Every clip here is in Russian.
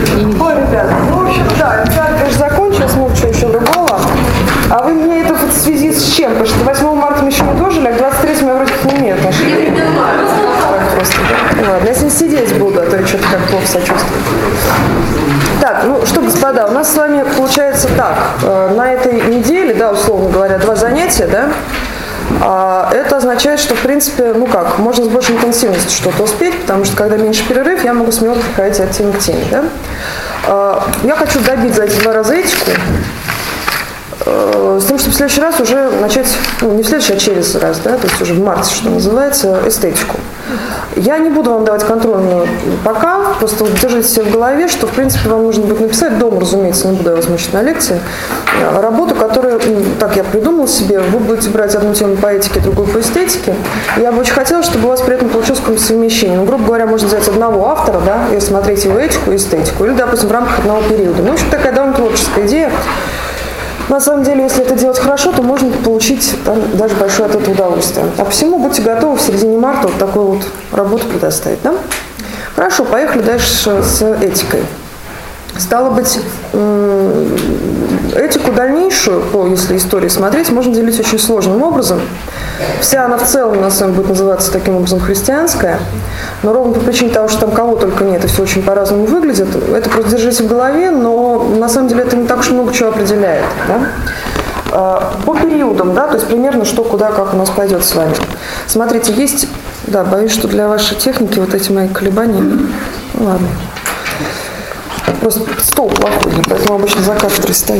Ой, ребята, ну, в общем, да, официально, конечно, закончилось, много чего еще другого. А вы мне это в связи с чем? Потому что 8 марта мы еще не дожили, а к 23 я вроде как не имею отношения. Просто, да? Ладно, если сидеть буду, а то я что-то как плохо сочувствую. Так, ну что, господа, у нас с вами получается так. На этой неделе, да, условно говоря, 2 занятия, да? Это означает, что, в принципе, ну как, можно с большей интенсивностью что-то успеть, потому что, когда меньше перерыв, я могу смело переходить от темы к теме, да? Я хочу добить за эти 2 раза этику, с тем, чтобы в следующий раз уже начать, ну, не в следующий, а через раз, да, то есть уже в марте, что называется, эстетику. Я не буду вам давать контрольную пока, просто держите себе в голове, что, в принципе, вам нужно будет написать дома, разумеется, не буду я вас мучить на лекции, работу, которую, так я придумал себе, вы будете брать одну тему по этике, другую по эстетике. Я бы очень хотела, чтобы у вас при этом получилось какое-то совмещение. Ну, грубо говоря, можно взять одного автора, да, и смотреть его этику и эстетику, или, допустим, в рамках одного периода. Ну, в общем, такая довольно творческая идея. На самом деле, если это делать хорошо, то можно получить там даже большое от этого удовольствие. А посему будьте готовы в середине марта вот такую вот работу предоставить. Да? Хорошо, поехали дальше с этикой. Стало быть, этику дальнейшую, если истории смотреть, можно делить очень сложным образом. Вся она в целом, на самом деле, будет называться таким образом христианская, но ровно по причине того, что там кого только нет, и все очень по-разному выглядит, это просто держите в голове, но на самом деле это не так уж много чего определяет. Да? По периодам, да, то есть примерно что, куда, как у нас пойдет с вами. Смотрите, есть, да, боюсь, что для вашей техники вот эти мои колебания, ну ладно. Просто стол плохой, поэтому обычно за кафедрой стою.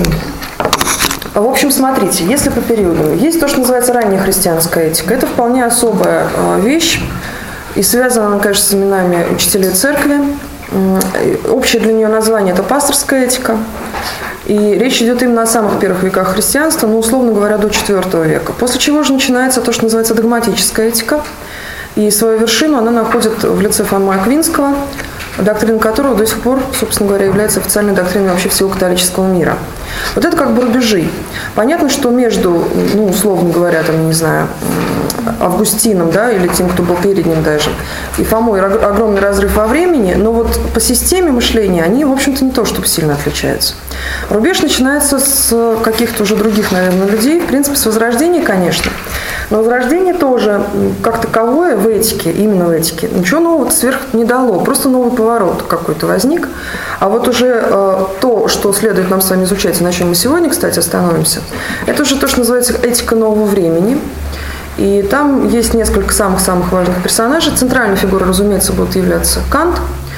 В общем, смотрите, если по периоду, есть то, что называется ранняя христианская этика. Это вполне особая вещь, и связана она, конечно, с именами учителей церкви. Общее для нее название – это пасторская этика. И речь идет именно о самых первых веках христианства, ну, условно говоря, до IV века. После чего же начинается то, что называется догматическая этика. И свою вершину она находит в лице Фомы Аквинского, доктрина которого до сих пор, собственно говоря, является официальной доктриной вообще всего католического мира. Вот это как бы рубежи. Понятно, что между, ну, условно говоря, там, не знаю, Августином, да, или тем, кто был перед ним даже, и Фомой огромный разрыв во времени, но вот по системе мышления они, в общем-то, не то чтобы сильно отличаются. Рубеж начинается с каких-то уже других, наверное, людей, в принципе, с Возрождения, конечно. Но Возрождение тоже, как таковое, в этике, именно в этике, ничего нового сверх не дало, просто новый поворот какой-то возник. А вот уже то, что следует нам с вами изучать, и на чем мы сегодня, кстати, остановимся, это уже то, что называется этика нового времени. И там есть несколько самых-самых важных персонажей. Центральной фигурой, разумеется, будет являться Кант,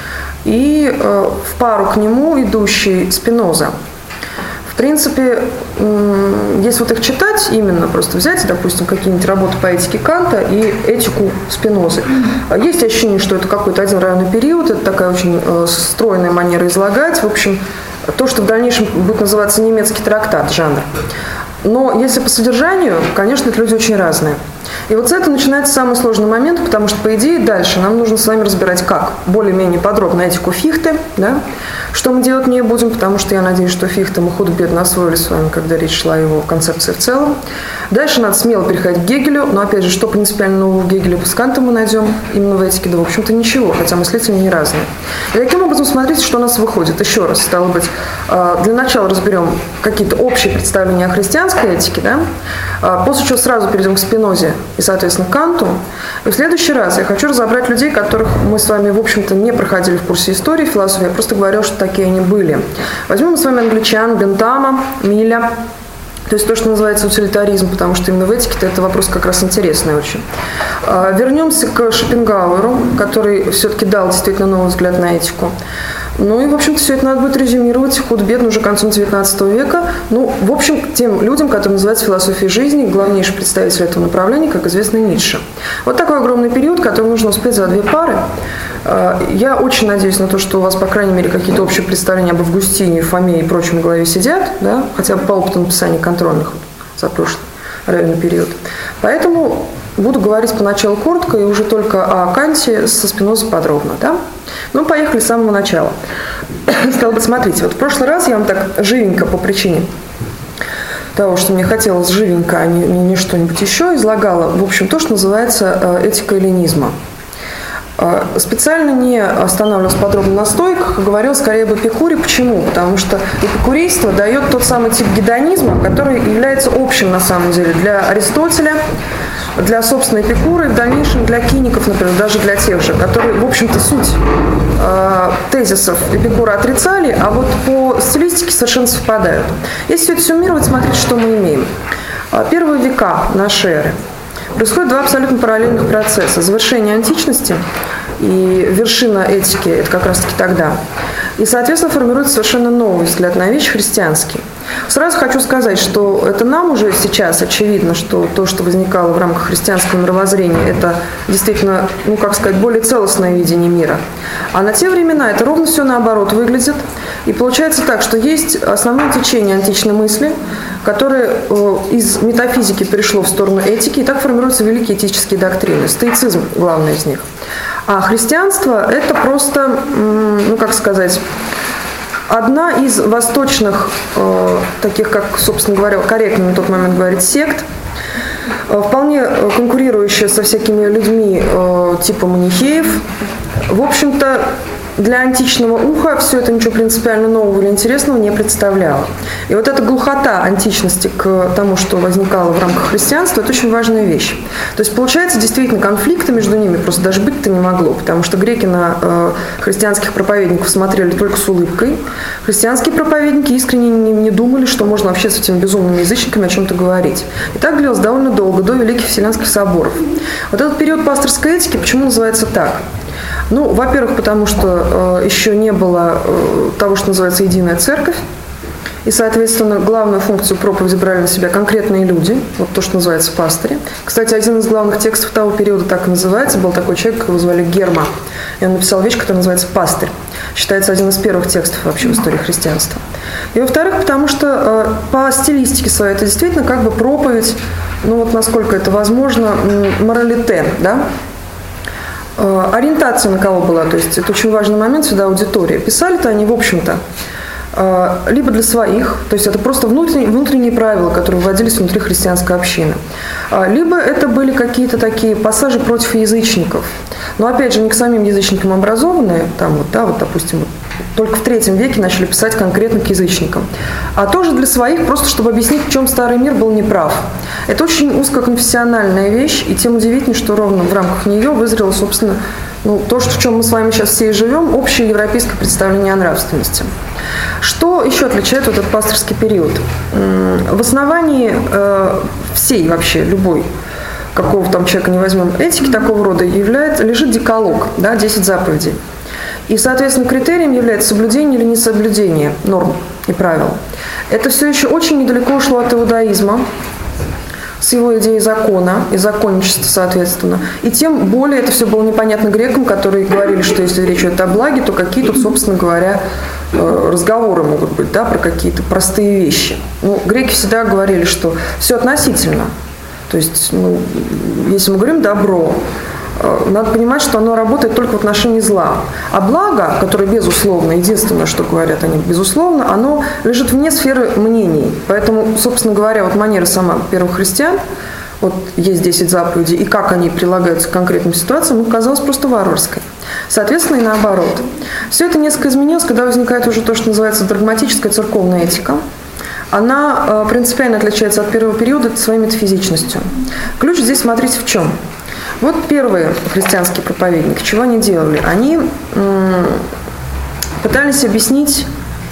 и в пару к нему идущий Спиноза. В принципе, если вот их читать, именно просто взять, допустим, какие-нибудь работы по этике Канта и этику Спинозы, есть ощущение, что это какой-то один равный период, это такая очень стройная манера излагать, в общем, то, что в дальнейшем будет называться немецкий трактат, жанр. Но если по содержанию, конечно, это люди очень разные. И вот с этого начинается самый сложный момент, потому что, по идее, дальше нам нужно с вами разбирать, как более-менее подробно этику Фихте, да? Что мы делать не будем, потому что я надеюсь, что Фихте мы худо-бедно освоили с вами, когда речь шла о его концепции в целом. Дальше надо смело переходить к Гегелю, но, опять же, что принципиально нового в Гегеле с Кантом мы найдем именно в этике, да, в общем-то, ничего, хотя мыслители не разные. И таким образом, смотрите, что у нас выходит. Еще раз, стало быть, для начала разберем какие-то общие представления о христианской этике, да? После чего сразу перейдем к Спинозе и, соответственно, Канту. И в следующий раз я хочу разобрать людей, которых мы с вами, в общем-то, не проходили в курсе истории, философии, я просто говорила, что такие они были. Возьмем мы с вами англичан, Бентама, Милля, то есть то, что называется утилитаризм, потому что именно в этике-то это вопрос как раз интересный очень. Вернемся к Шопенгауэру, который все-таки дал действительно новый взгляд на этику. Ну и, в общем-то, все это надо будет резюмировать худо-бедно уже концом XIX века. Ну, в общем, тем людям, которые называются философией жизни, главнейший представитель этого направления, как известно, Ницше. Вот такой огромный период, который нужно успеть за 2 пары. Я очень надеюсь на то, что у вас, по крайней мере, какие-то общие представления об Августине, Фоме и прочем в голове сидят, да? Хотя бы по опыту написания контрольных за прошлый равный период. Поэтому буду говорить поначалу коротко и уже только о Канте со Спинозой подробно. Да? Ну, поехали с самого начала. Стало быть, смотрите, вот в прошлый раз я вам так живенько по причине того, что мне хотелось живенько, а не что-нибудь еще, излагала, в общем, то, что называется этика эллинизма. Специально не останавливался подробно на стойках, говорил скорее об эпикуре. Почему? Потому что эпикурейство дает тот самый тип гедонизма, который является общим на самом деле для Аристотеля, для, собственно, Эпикура и в дальнейшем для киников, например, даже для тех же, которые, в общем-то, суть тезисов Эпикура отрицали, а вот по стилистике совершенно совпадают. Если все это суммировать, смотрите, что мы имеем. Первые века нашей эры. Происходят два абсолютно параллельных процесса. Завершение античности и вершина этики – это как раз-таки тогда. И, соответственно, формируется совершенно новый взгляд на вещь, христианский. Сразу хочу сказать, что это нам уже сейчас очевидно, что то, что возникало в рамках христианского мировоззрения, это действительно, более целостное видение мира. А на те времена это ровно все наоборот выглядит. И получается так, что есть основное течение античной мысли, которое из метафизики перешло в сторону этики, и так формируются великие этические доктрины. Стоицизм – главный из них. А христианство – это просто, одна из восточных, таких, как, собственно говоря, корректно на тот момент говорить, сект, вполне конкурирующая со всякими людьми типа манихеев. В общем-то, для античного уха все это ничего принципиально нового или интересного не представляло. И вот эта глухота античности к тому, что возникало в рамках христианства, это очень важная вещь. То есть, получается, действительно, конфликта между ними просто даже быть-то не могло, потому что греки на христианских проповедников смотрели только с улыбкой. Христианские проповедники искренне не думали, что можно вообще с этими безумными язычниками о чем-то говорить. И так длилось довольно долго, до Великих Вселенских соборов. Вот этот период пасторской этики почему называется так? Во-первых, потому что еще не было того, что называется единая церковь, и, соответственно, главную функцию проповеди брали на себя конкретные люди, вот то, что называется пастыри. Кстати, один из главных текстов того периода так и называется, был такой человек, его звали Герма, и он написал вещь, которая называется «Пастырь». Считается один из первых текстов вообще в истории христианства. И, во-вторых, потому что по стилистике своей это действительно проповедь, насколько это возможно, моралите, да? Ориентация на кого была, то есть это очень важный момент, сюда аудитория. Писали-то они, в общем-то, либо для своих, то есть это просто внутренние правила, которые вводились внутри христианской общины, либо это были какие-то такие пассажи против язычников. Но опять же, не к самим язычникам образованные, допустим, только в III веке начали писать конкретно к язычникам, а тоже для своих, просто чтобы объяснить, в чем старый мир был неправ. Это очень узкоконфессиональная вещь, и тем удивительнее, что ровно в рамках нее вызрело, собственно, то, в чем мы с вами сейчас все и живем, общее европейское представление о нравственности. Что еще отличает этот пасторский период? В основании всей вообще, любой, какого там человека не возьмем, этики такого рода лежит декалог, 10 заповедей. И, соответственно, критерием является соблюдение или несоблюдение норм и правил. Это все еще очень недалеко ушло от иудаизма, с его идеей закона и законничества, соответственно. И тем более это все было непонятно грекам, которые говорили, что если речь идет о благе, то какие тут, собственно говоря, разговоры могут быть, про какие-то простые вещи. Греки всегда говорили, что все относительно. То есть, если мы говорим «добро», надо понимать, что оно работает только в отношении зла. А благо, которое безусловно, единственное, что говорят они безусловно, оно лежит вне сферы мнений. Поэтому, собственно говоря, манера сама первых христиан, есть 10 заповедей, и как они прилагаются к конкретным ситуациям, казалось просто варварской. Соответственно, и наоборот. Все это несколько изменилось, когда возникает уже то, что называется догматическая церковная этика. Она принципиально отличается от первого периода своей метафизичностью. Ключ здесь, смотрите, в чем. Первые христианские проповедники, чего они делали? Они пытались объяснить,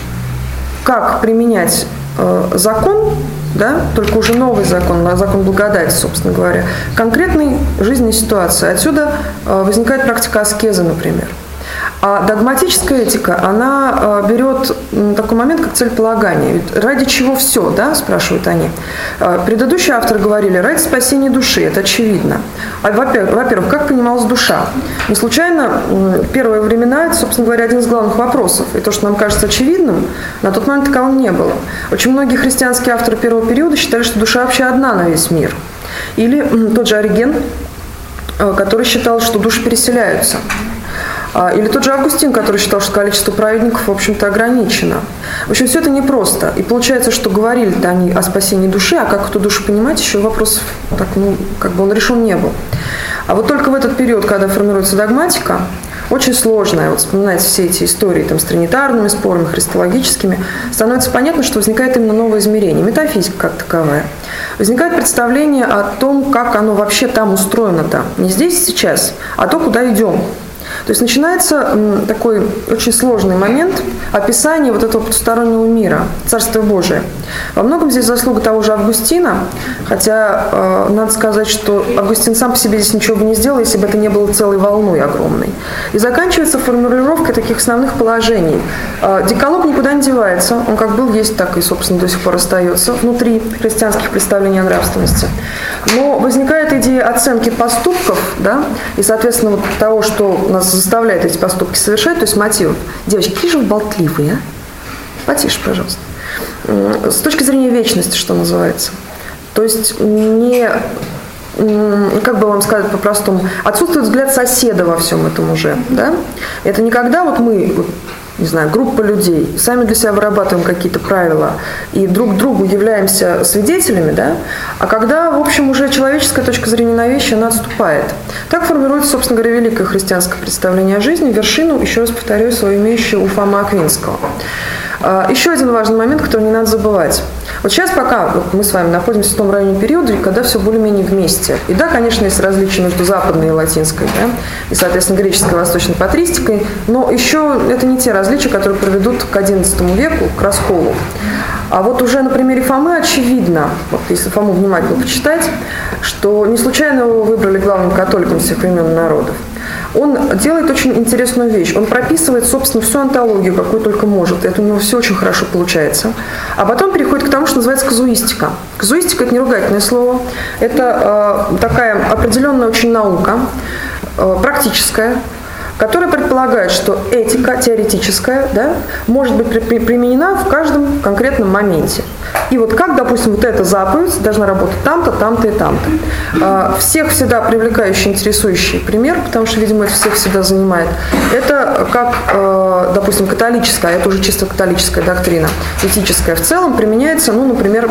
как применять закон, только уже новый закон благодати, собственно говоря, конкретной жизненной ситуации. Отсюда возникает практика аскезы, например. А догматическая этика, она берет такой момент, как целеполагание. Ведь ради чего все, спрашивают они. Предыдущие авторы говорили, ради спасения души, это очевидно. Во-первых, как понималась душа? Не случайно первые времена, это, собственно говоря, один из главных вопросов. И то, что нам кажется очевидным, на тот момент таковым не было. Очень многие христианские авторы первого периода считали, что душа вообще одна на весь мир. Или тот же Ориген, который считал, что души переселяются. Или тот же Августин, который считал, что количество праведников, в общем-то, ограничено. В общем, все это непросто. И получается, что говорили-то они о спасении души, а как эту душу понимать, еще вопрос, он решен не был. А вот только в этот период, когда формируется догматика, очень сложная, вот вспоминайте все эти истории там, с тринитарными спорами, христологическими, становится понятно, что возникает именно новое измерение, метафизика как таковая. Возникает представление о том, как оно вообще там устроено-то. Не здесь и сейчас, а то, куда идем. То есть начинается такой очень сложный момент описания вот этого потустороннего мира, Царствия Божия. Во многом здесь заслуга того же Августина, хотя надо сказать, что Августин сам по себе здесь ничего бы не сделал, если бы это не было целой волной огромной. И заканчивается формулировкой таких основных положений. Декалог никуда не девается, он как был, есть, так и, собственно, до сих пор остается внутри христианских представлений о нравственности. Но возникает идея оценки поступков, да, и, соответственно, вот того, что нас заставляет эти поступки совершать, то есть мотивов. Девочки, какие же вы болтливые, а? Потише, пожалуйста. С точки зрения вечности, что называется. То есть не, как бы вам сказать по-простому, отсутствует взгляд соседа во всем этом уже. Да? Это не когда вот мы, не знаю, группа людей, сами для себя вырабатываем какие-то правила и друг другу являемся свидетелями, да? А когда, в общем, уже человеческая точка зрения на вещи, она отступает. Так формируется, собственно говоря, великое христианское представление о жизни, вершину, еще раз повторю, свою имеющую у Фомы Аквинского. Еще один важный момент, который не надо забывать. Вот сейчас пока вот мы с вами находимся в том районе периода, когда все более-менее вместе. И да, конечно, есть различия между западной и латинской, да, и, соответственно, греческой и восточной патристикой, но еще это не те различия, которые приведут к XI веку, к расколу. А вот уже на примере Фомы очевидно, вот если Фому внимательно почитать, что не случайно его выбрали главным католиком всех времен и народов. Он делает очень интересную вещь. Он прописывает, собственно, всю антологию, какую только может. Это у него все очень хорошо получается. А потом переходит к тому, что называется казуистика. Казуистика – это не ругательное слово. Это такая определенная очень наука, практическая, которая предполагает, что этика теоретическая, да, может быть применена в каждом конкретном моменте. И вот как, допустим, вот эта заповедь должна работать там-то, там-то и там-то. Всех всегда привлекающий, интересующий пример, потому что, видимо, это всех всегда занимает, это как, допустим, католическая, это уже чисто католическая доктрина, этическая в целом применяется, ну, например,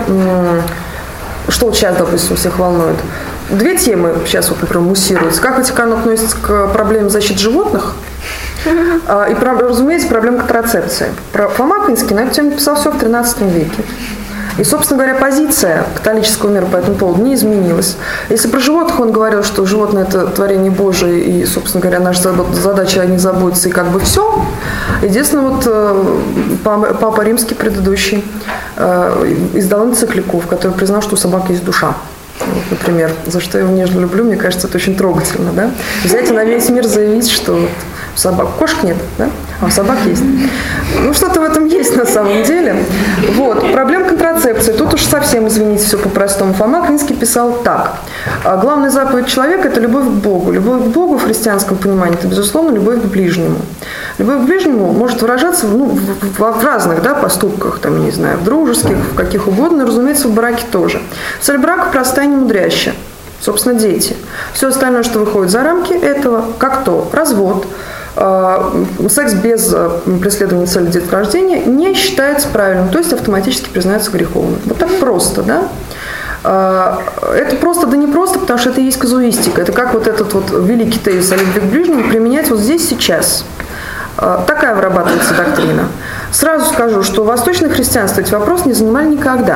что вот сейчас, допустим, всех волнует. Две темы сейчас, вот, например, муссируются. Как Ватикан относится к проблеме защиты животных и, разумеется, проблема контрацепции. Фома Аквинский на эту тему писал все в XIII веке. И, собственно говоря, позиция католического мира по этому поводу не изменилась. Если про животных он говорил, что животные – это творение Божие, и, собственно говоря, наша задача о них заботиться, и как бы все. Единственное, вот Папа Римский предыдущий издал энциклику, в которой признал, что у собак есть душа. Вот, например, за что я его нежно люблю, мне кажется, это очень трогательно, да? Взять и на весь мир заявить, что у собак кошек нет, да? А у собак есть. Ну, что-то в этом есть на самом деле. Вот. Проблема контрацепции. Тут уж совсем, извините, все по-простому. Фома Аквинский писал так. Главная заповедь человека – это любовь к Богу. Любовь к Богу в христианском понимании – это, безусловно, любовь к ближнему. Любовь к ближнему может выражаться в разных, да, поступках, там, не знаю, в дружеских, в каких угодно, разумеется, в браке тоже. Цель брака простая и немудрящая. Собственно, дети. Все остальное, что выходит за рамки этого, как то развод, секс без преследования цели деторождения не считается правильным, то есть автоматически признается греховным. Вот так просто, да? Это просто, да не просто, потому что это и есть казуистика. Это как вот этот вот великий тезис о любви к ближнему применять вот здесь, сейчас. Такая вырабатывается доктрина. Сразу скажу, что восточное христианство эти вопросы не занимали никогда.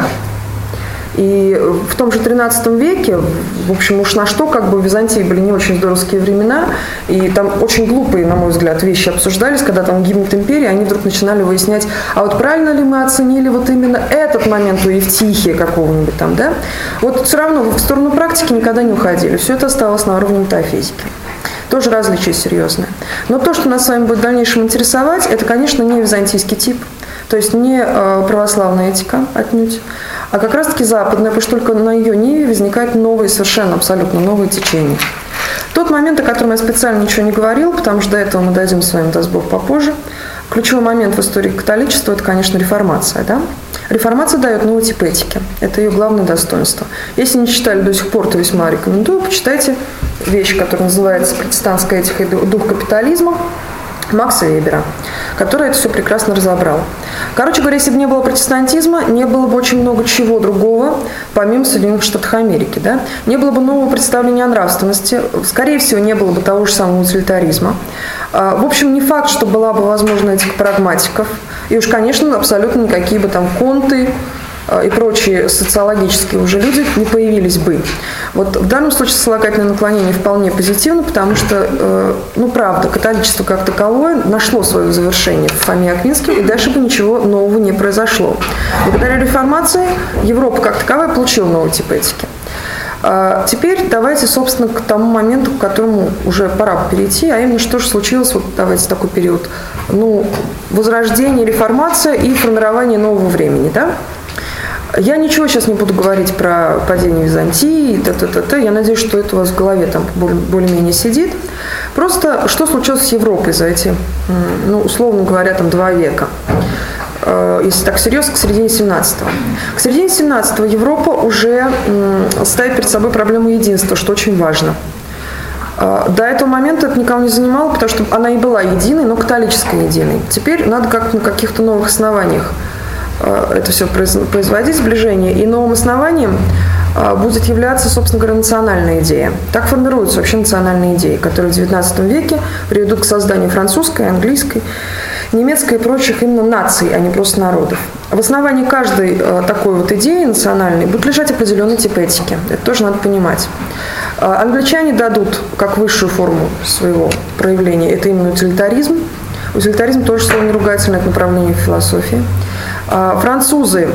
И в том же XIII веке, в общем, уж на что, как бы в Византии были не очень здоровские времена, и там очень глупые, на мой взгляд, вещи обсуждались, когда там гибнет империя, они вдруг начинали выяснять, а вот правильно ли мы оценили вот именно этот момент у Евтихия какого-нибудь там, да? Вот все равно в сторону практики никогда не уходили, все это оставалось на уровне метафизики. Тоже различие серьезное. Но то, что нас с вами будет в дальнейшем интересовать, это, конечно, не византийский тип, то есть не православная этика отнюдь, а как раз-таки западная, потому что только на ее ниве возникают новые, совершенно абсолютно новые течения. Тот момент, о котором я специально ничего не говорил, потому что до этого мы дойдем с вами, даст Бог, попозже. Ключевой момент в истории католичества – это, конечно, реформация. Да? Реформация дает новый тип этики. Это ее главное достоинство. Если не читали до сих пор, то весьма рекомендую. Почитайте вещь, которая называется «Протестантская этика и дух капитализма» Макса Вебера, который это все прекрасно разобрал. Короче говоря, если бы не было протестантизма, не было бы очень много чего другого, помимо Соединенных Штатов Америки. Да? Не было бы нового представления о нравственности, скорее всего, не было бы того же самого утилитаризма. В общем, не факт, что была бы возможна этика прагматиков. И уж, конечно, абсолютно никакие бы там конты и прочие социологические уже люди не появились бы. Вот в данном случае сослагательное наклонение вполне позитивно, потому что, правда, католичество как таковое нашло свое завершение в Фоме Аквинском, и дальше бы ничего нового не произошло. Благодаря реформации Европа как таковая получила новый тип этики. Теперь давайте, собственно, к тому моменту, к которому уже пора перейти, а именно, что же случилось, вот давайте такой период, возрождение, реформация и формирование нового времени, да? Я ничего сейчас не буду говорить про падение Византии, я надеюсь, что это у вас в голове там более-менее сидит. Просто что случилось с Европой за эти, условно говоря, там 2 века. Если так серьезно, к середине 17-го. К середине 17-го Европа уже ставит перед собой проблему единства, что очень важно. До этого момента это никого не занимало, потому что она и была единой, но католической единой. Теперь надо как-то на каких-то новых основаниях это все производить, сближение. И новым основанием будет являться, собственно говоря, национальная идея. Так формируются вообще национальные идеи, которые в XIX веке приведут к созданию французской, английской, немецкой и прочих именно наций, а не просто народов. В основании каждой такой вот идеи национальной будет лежать определенный тип этики. Это тоже надо понимать. Англичане дадут как высшую форму своего проявления, это именно утилитаризм. Утилитаризм тоже слово не ругательное, это направление в философии. Французы,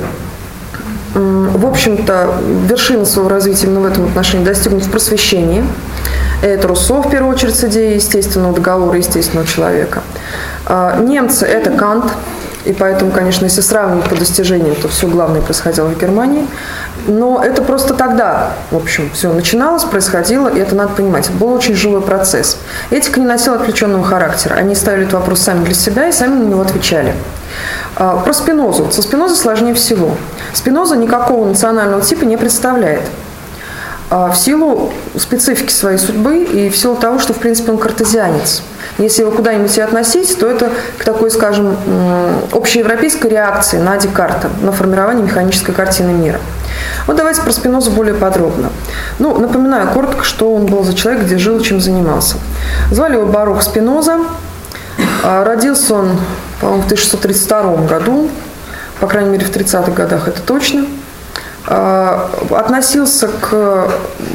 в общем-то, вершины своего развития именно в этом отношении достигнут в просвещении. Это Руссо, в первую очередь, с идеей естественного договора, естественного человека. Немцы – это Кант. И поэтому, конечно, если сравнивать по достижениям, то все главное происходило в Германии. Но это просто тогда, в общем, все начиналось, происходило, и это надо понимать. Это был очень живой процесс. Этика не носила отвлеченного характера. Они ставили этот вопрос сами для себя и сами на него отвечали. Про Спинозу. Со Спинозой сложнее всего. Спиноза никакого национального типа не представляет. В силу специфики своей судьбы и в силу того, что, в принципе, он картезианец. Если его куда-нибудь и относить, то это к такой, скажем, общеевропейской реакции на Декарта, на формирование механической картины мира. Вот давайте про Спинозу более подробно. Напоминаю коротко, что он был за человек, где жил и чем занимался. Звали его Барух Спиноза. Родился он, по-моему, в 1632 году, по крайней мере, в 30-х годах, это точно. Относился к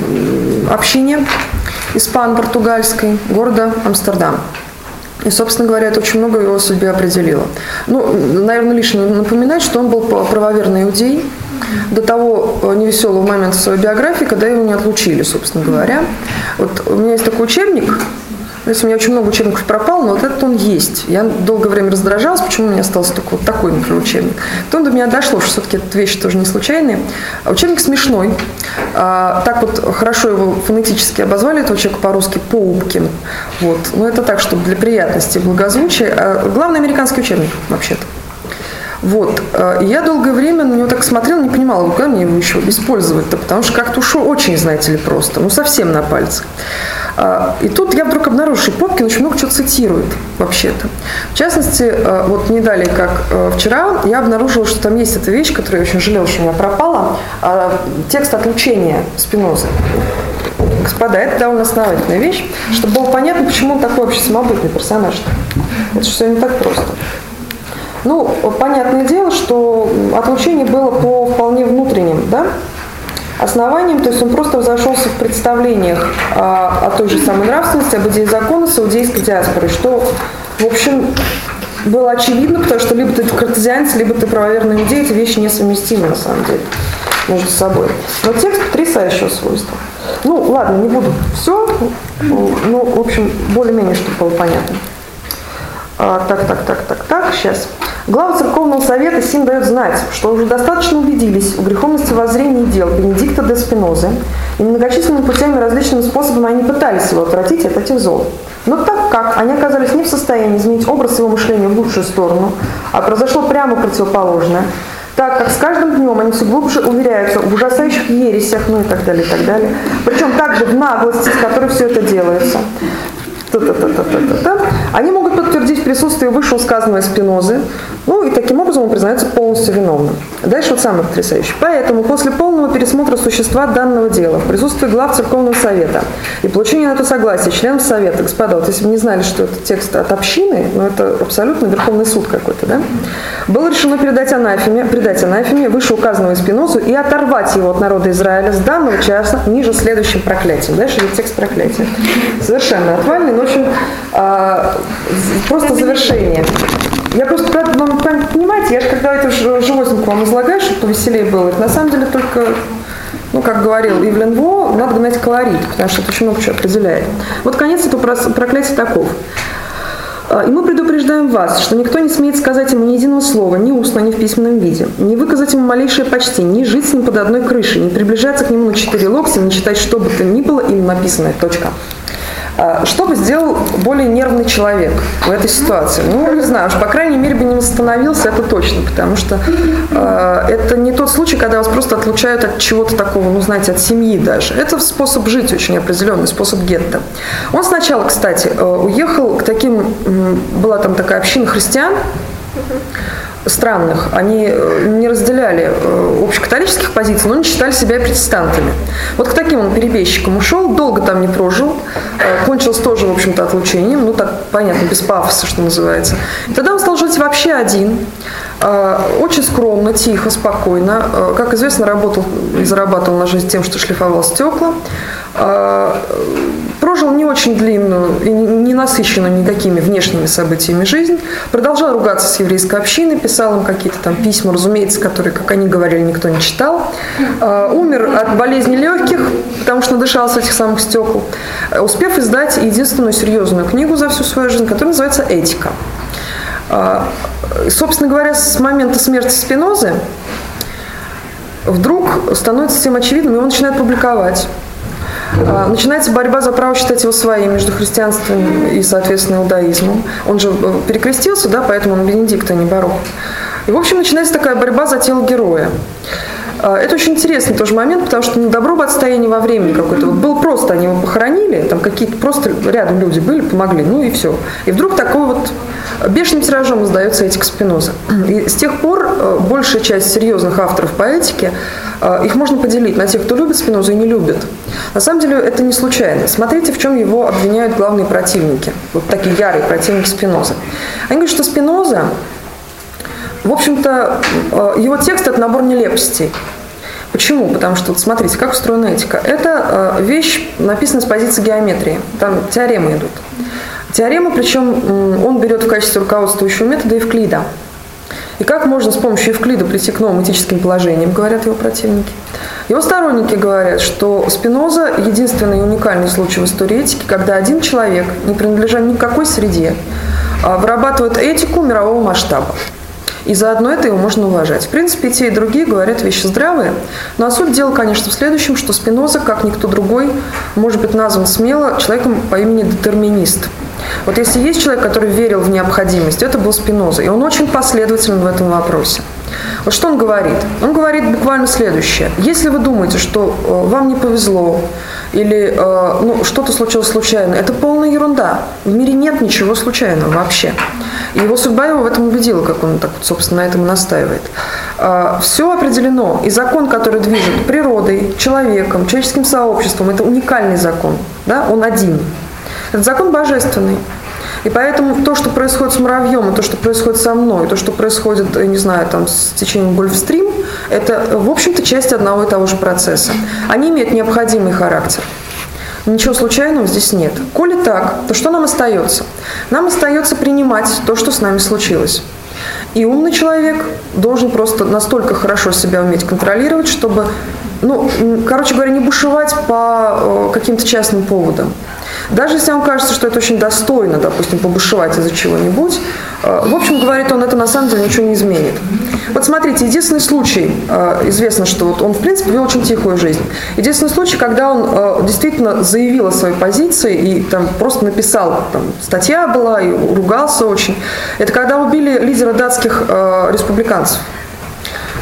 общине испано-португальской города Амстердам. И, собственно говоря, это очень много его судьбе определило. Наверное, лишнее напоминать, что он был правоверный иудей до того невеселого момента в своей биографии, когда его не отлучили, собственно говоря. Вот у меня есть такой учебник. У меня очень много учебников пропало, но вот этот он есть. Я долгое время раздражалась, почему у меня остался только вот такой, например, учебник. Потом до меня дошло, что все-таки эта вещь тоже не случайная. Учебник смешной. Так вот хорошо его фонетически обозвали, этого человека по-русски Поупкин. Вот. Но это так, чтобы для приятности и благозвучия. Главный американский учебник, вообще-то. Вот. Я долгое время на него так смотрела, не понимала, как мне его еще использовать-то, потому что как-то ушло очень, знаете ли, просто, совсем на пальцах. И тут я вдруг обнаружила, что Попкин очень много чего цитирует, вообще-то. В частности, вот не далее, как вчера, я обнаружила, что там есть эта вещь, которую я очень жалела, что у меня пропала, текст отлучения Спинозы. Господа, это довольно основательная вещь, чтобы было понятно, почему он такой вообще самобытный персонаж. Это все не так просто. Понятное дело, что отлучение было по вполне внутренним, основаниям, то есть он просто разошелся в представлениях о той же самой нравственности, об идее закона с иудейской диаспорой, что, в общем, было очевидно, потому что либо ты картезианец, либо ты правоверный иудей, эти вещи несовместимы, на самом деле, между собой. Но текст потрясающего свойства. Ладно, не буду все, в общем, более-менее, чтобы было понятно. Сейчас. Глава Церковного совета сим дает знать, что уже достаточно убедились в греховности воззрений и дел Бенедикта де Спинозы, и многочисленными путями и различными способами они пытались его отвратить от этих зол. Но так как они оказались не в состоянии изменить образ его мышления в лучшую сторону, а произошло прямо противоположное, так как с каждым днем они все глубже уверяются в ужасающих ересях, и так далее, и так далее. Причем также в наглости, с которой все это делается. они могут подтвердить присутствие вышеуказанного Спинозы, ну и таким образом он признается полностью виновным. Дальше вот самое потрясающее. Поэтому после полного пересмотра существа данного дела в присутствии глав Церковного Совета и получения на это согласия членов Совета, господа, вот если бы не знали, что это текст от общины, но это абсолютно Верховный суд какой-то, да, было решено предать анафеме вышеуказанного Спинозу и оторвать его от народа Израиля с данного часа ниже следующим проклятием. Дальше идет текст проклятия. Совершенно отвальный, но очень просто завершение. Я просто, вам понимаете, я же когда это животинку вам излагаю, чтобы повеселее было, это на самом деле только, ну, как говорил Ивлен Во, надо гнать колорит, потому что это очень много чего определяет. Вот конец этого проклятия таков. И мы предупреждаем вас, что никто не смеет сказать ему ни единого слова, ни устно, ни в письменном виде, не выказать ему малейшее почтение, ни жить с ним под одной крышей, не приближаться к нему на 4 локтя, не читать что бы то ни было им написанное. Точка. Что бы сделал более нервный человек в этой ситуации? Ну, не знаю, уж по крайней мере бы не восстановился, это точно, потому что это не тот случай, когда вас просто отлучают от чего-то такого, ну, знаете, от семьи даже. Это способ жить очень определенный, способ гетто. Он сначала, кстати, уехал к таким, была там такая община христиан, странных, они не разделяли общекатолических позиций, но не считали себя протестантами. Вот к таким он перебежчикам ушел, долго там не прожил, кончилось тоже, в общем-то, отлучением, ну так, понятно, без пафоса, что называется. И тогда он стал жить вообще один, очень скромно, тихо, спокойно. Как известно, работал и зарабатывал на жизнь тем, что шлифовал стекла. Прожил не очень длинную и не насыщенную никакими внешними событиями жизнь. Продолжал ругаться с еврейской общиной, писал им какие-то там письма, разумеется, которые, как они говорили, никто не читал. Умер от болезни легких, потому что надышался этих самых стекол, успев издать единственную серьезную книгу за всю свою жизнь, которая называется «Этика». Собственно говоря, с момента смерти Спинозы вдруг становится всем очевидным, его начинают публиковать. Начинается борьба за право считать его своим между христианством и, соответственно, иудаизмом. Он же перекрестился, да, поэтому он Бенедикт, а не Барух. И, в общем, начинается такая борьба за тело героя. Это очень интересный тоже момент, потому что добро бы отстояние во времени какое-то. Вот был просто, они его похоронили, там какие-то просто рядом люди были, помогли, ну и все. И вдруг такой вот бешеным тиражом издается «Этика Спинозы». И с тех пор большая часть серьезных авторов по этике, их можно поделить на тех, кто любит Спинозу и не любит. На самом деле это не случайно. Смотрите, в чем его обвиняют главные противники, вот такие ярые противники Спинозы. Они говорят, что Спиноза, в общем-то, его текст – это набор нелепостей. Почему? Потому что, вот смотрите, как устроена этика. Это вещь, написанная с позиции геометрии. Там теоремы идут. Теоремы, причем он берет в качестве руководствующего метода Евклида. И как можно с помощью Евклида прийти к новым этическим положениям, говорят его противники. Его сторонники говорят, что Спиноза – единственный и уникальный случай в истории этики, когда один человек, не принадлежа никакой среде, вырабатывает этику мирового масштаба. И заодно это его можно уважать. В принципе, и те, и другие говорят вещи здравые. Но суть дела, конечно, в следующем, что Спиноза, как никто другой, может быть назван смело человеком по имени детерминист. Вот если есть человек, который верил в необходимость, это был Спиноза. И он очень последователен в этом вопросе. Вот что он говорит? Он говорит буквально следующее. Если вы думаете, что вам не повезло, или что-то случилось случайно, это полная ерунда. В мире нет ничего случайного вообще. И его судьба его в этом убедила, как он так, собственно, на этом и настаивает. Все определено. И закон, который движет природой, человеком, человеческим сообществом, это уникальный закон. Да? Он один. Это закон божественный. И поэтому то, что происходит с муравьем, и то, что происходит со мной, и то, что происходит, не знаю, там, с течением Гольфстрим, это, в общем-то, часть одного и того же процесса. Они имеют необходимый характер. Ничего случайного здесь нет. Коли так, то что нам остается? Нам остается принимать то, что с нами случилось. И умный человек должен просто настолько хорошо себя уметь контролировать, чтобы, короче говоря, не бушевать по каким-то частным поводам. Даже если вам кажется, что это очень достойно, допустим, побушевать из-за чего-нибудь, в общем, говорит он, это на самом деле ничего не изменит. Вот смотрите, единственный случай, известно, что вот он, в принципе, вел очень тихую жизнь. Единственный случай, когда он действительно заявил о своей позиции и там просто написал, там статья была, и ругался очень, это когда убили лидера датских республиканцев.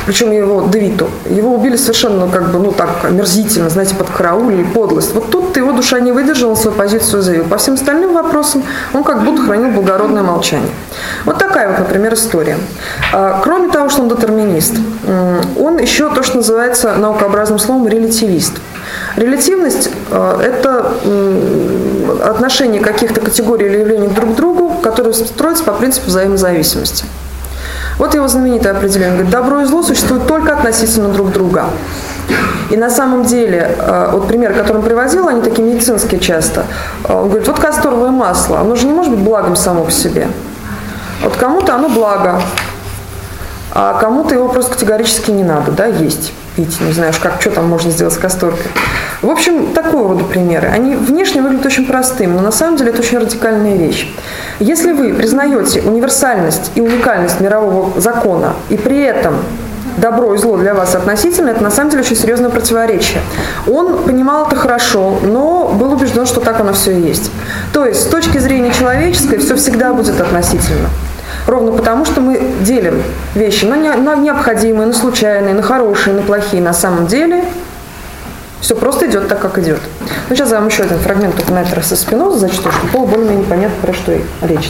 причем его де Вито, его убили совершенно так омерзительно, знаете, под карауль или подлость. Вот тут его душа не выдержала, он свою позицию заявил. По всем остальным вопросам он как будто хранил благородное молчание. Вот такая вот, например, история. Кроме того, что он детерминист, он еще то, что называется наукообразным словом релятивист. Релятивность – это отношение каких-то категорий или явлений друг к другу, которые строятся по принципу взаимозависимости. Вот его знаменитое определение. Он говорит, добро и зло существуют только относительно друг друга. И на самом деле, вот примеры, которые он приводил, они такие медицинские часто. Он говорит, вот касторовое масло, оно же не может быть благом само по себе. Вот кому-то оно благо, а кому-то его просто категорически не надо, да, есть. Пить, не знаю, что там можно сделать с касторкой. В общем, такого рода примеры. Они внешне выглядят очень простыми, но на самом деле это очень радикальная вещь. Если вы признаете универсальность и уникальность мирового закона, и при этом добро и зло для вас относительно, это на самом деле очень серьезное противоречие. Он понимал это хорошо, но был убежден, что так оно все и есть. То есть, с точки зрения человеческой, все всегда будет относительно. Ровно потому, что мы делим вещи на необходимые, на случайные, на хорошие, на плохие. На самом деле все просто идет так, как идет. Ну, сейчас я вам еще один фрагмент только на этот раз из Спинозы зачту, чтобы было более-менее понятно, про что речь.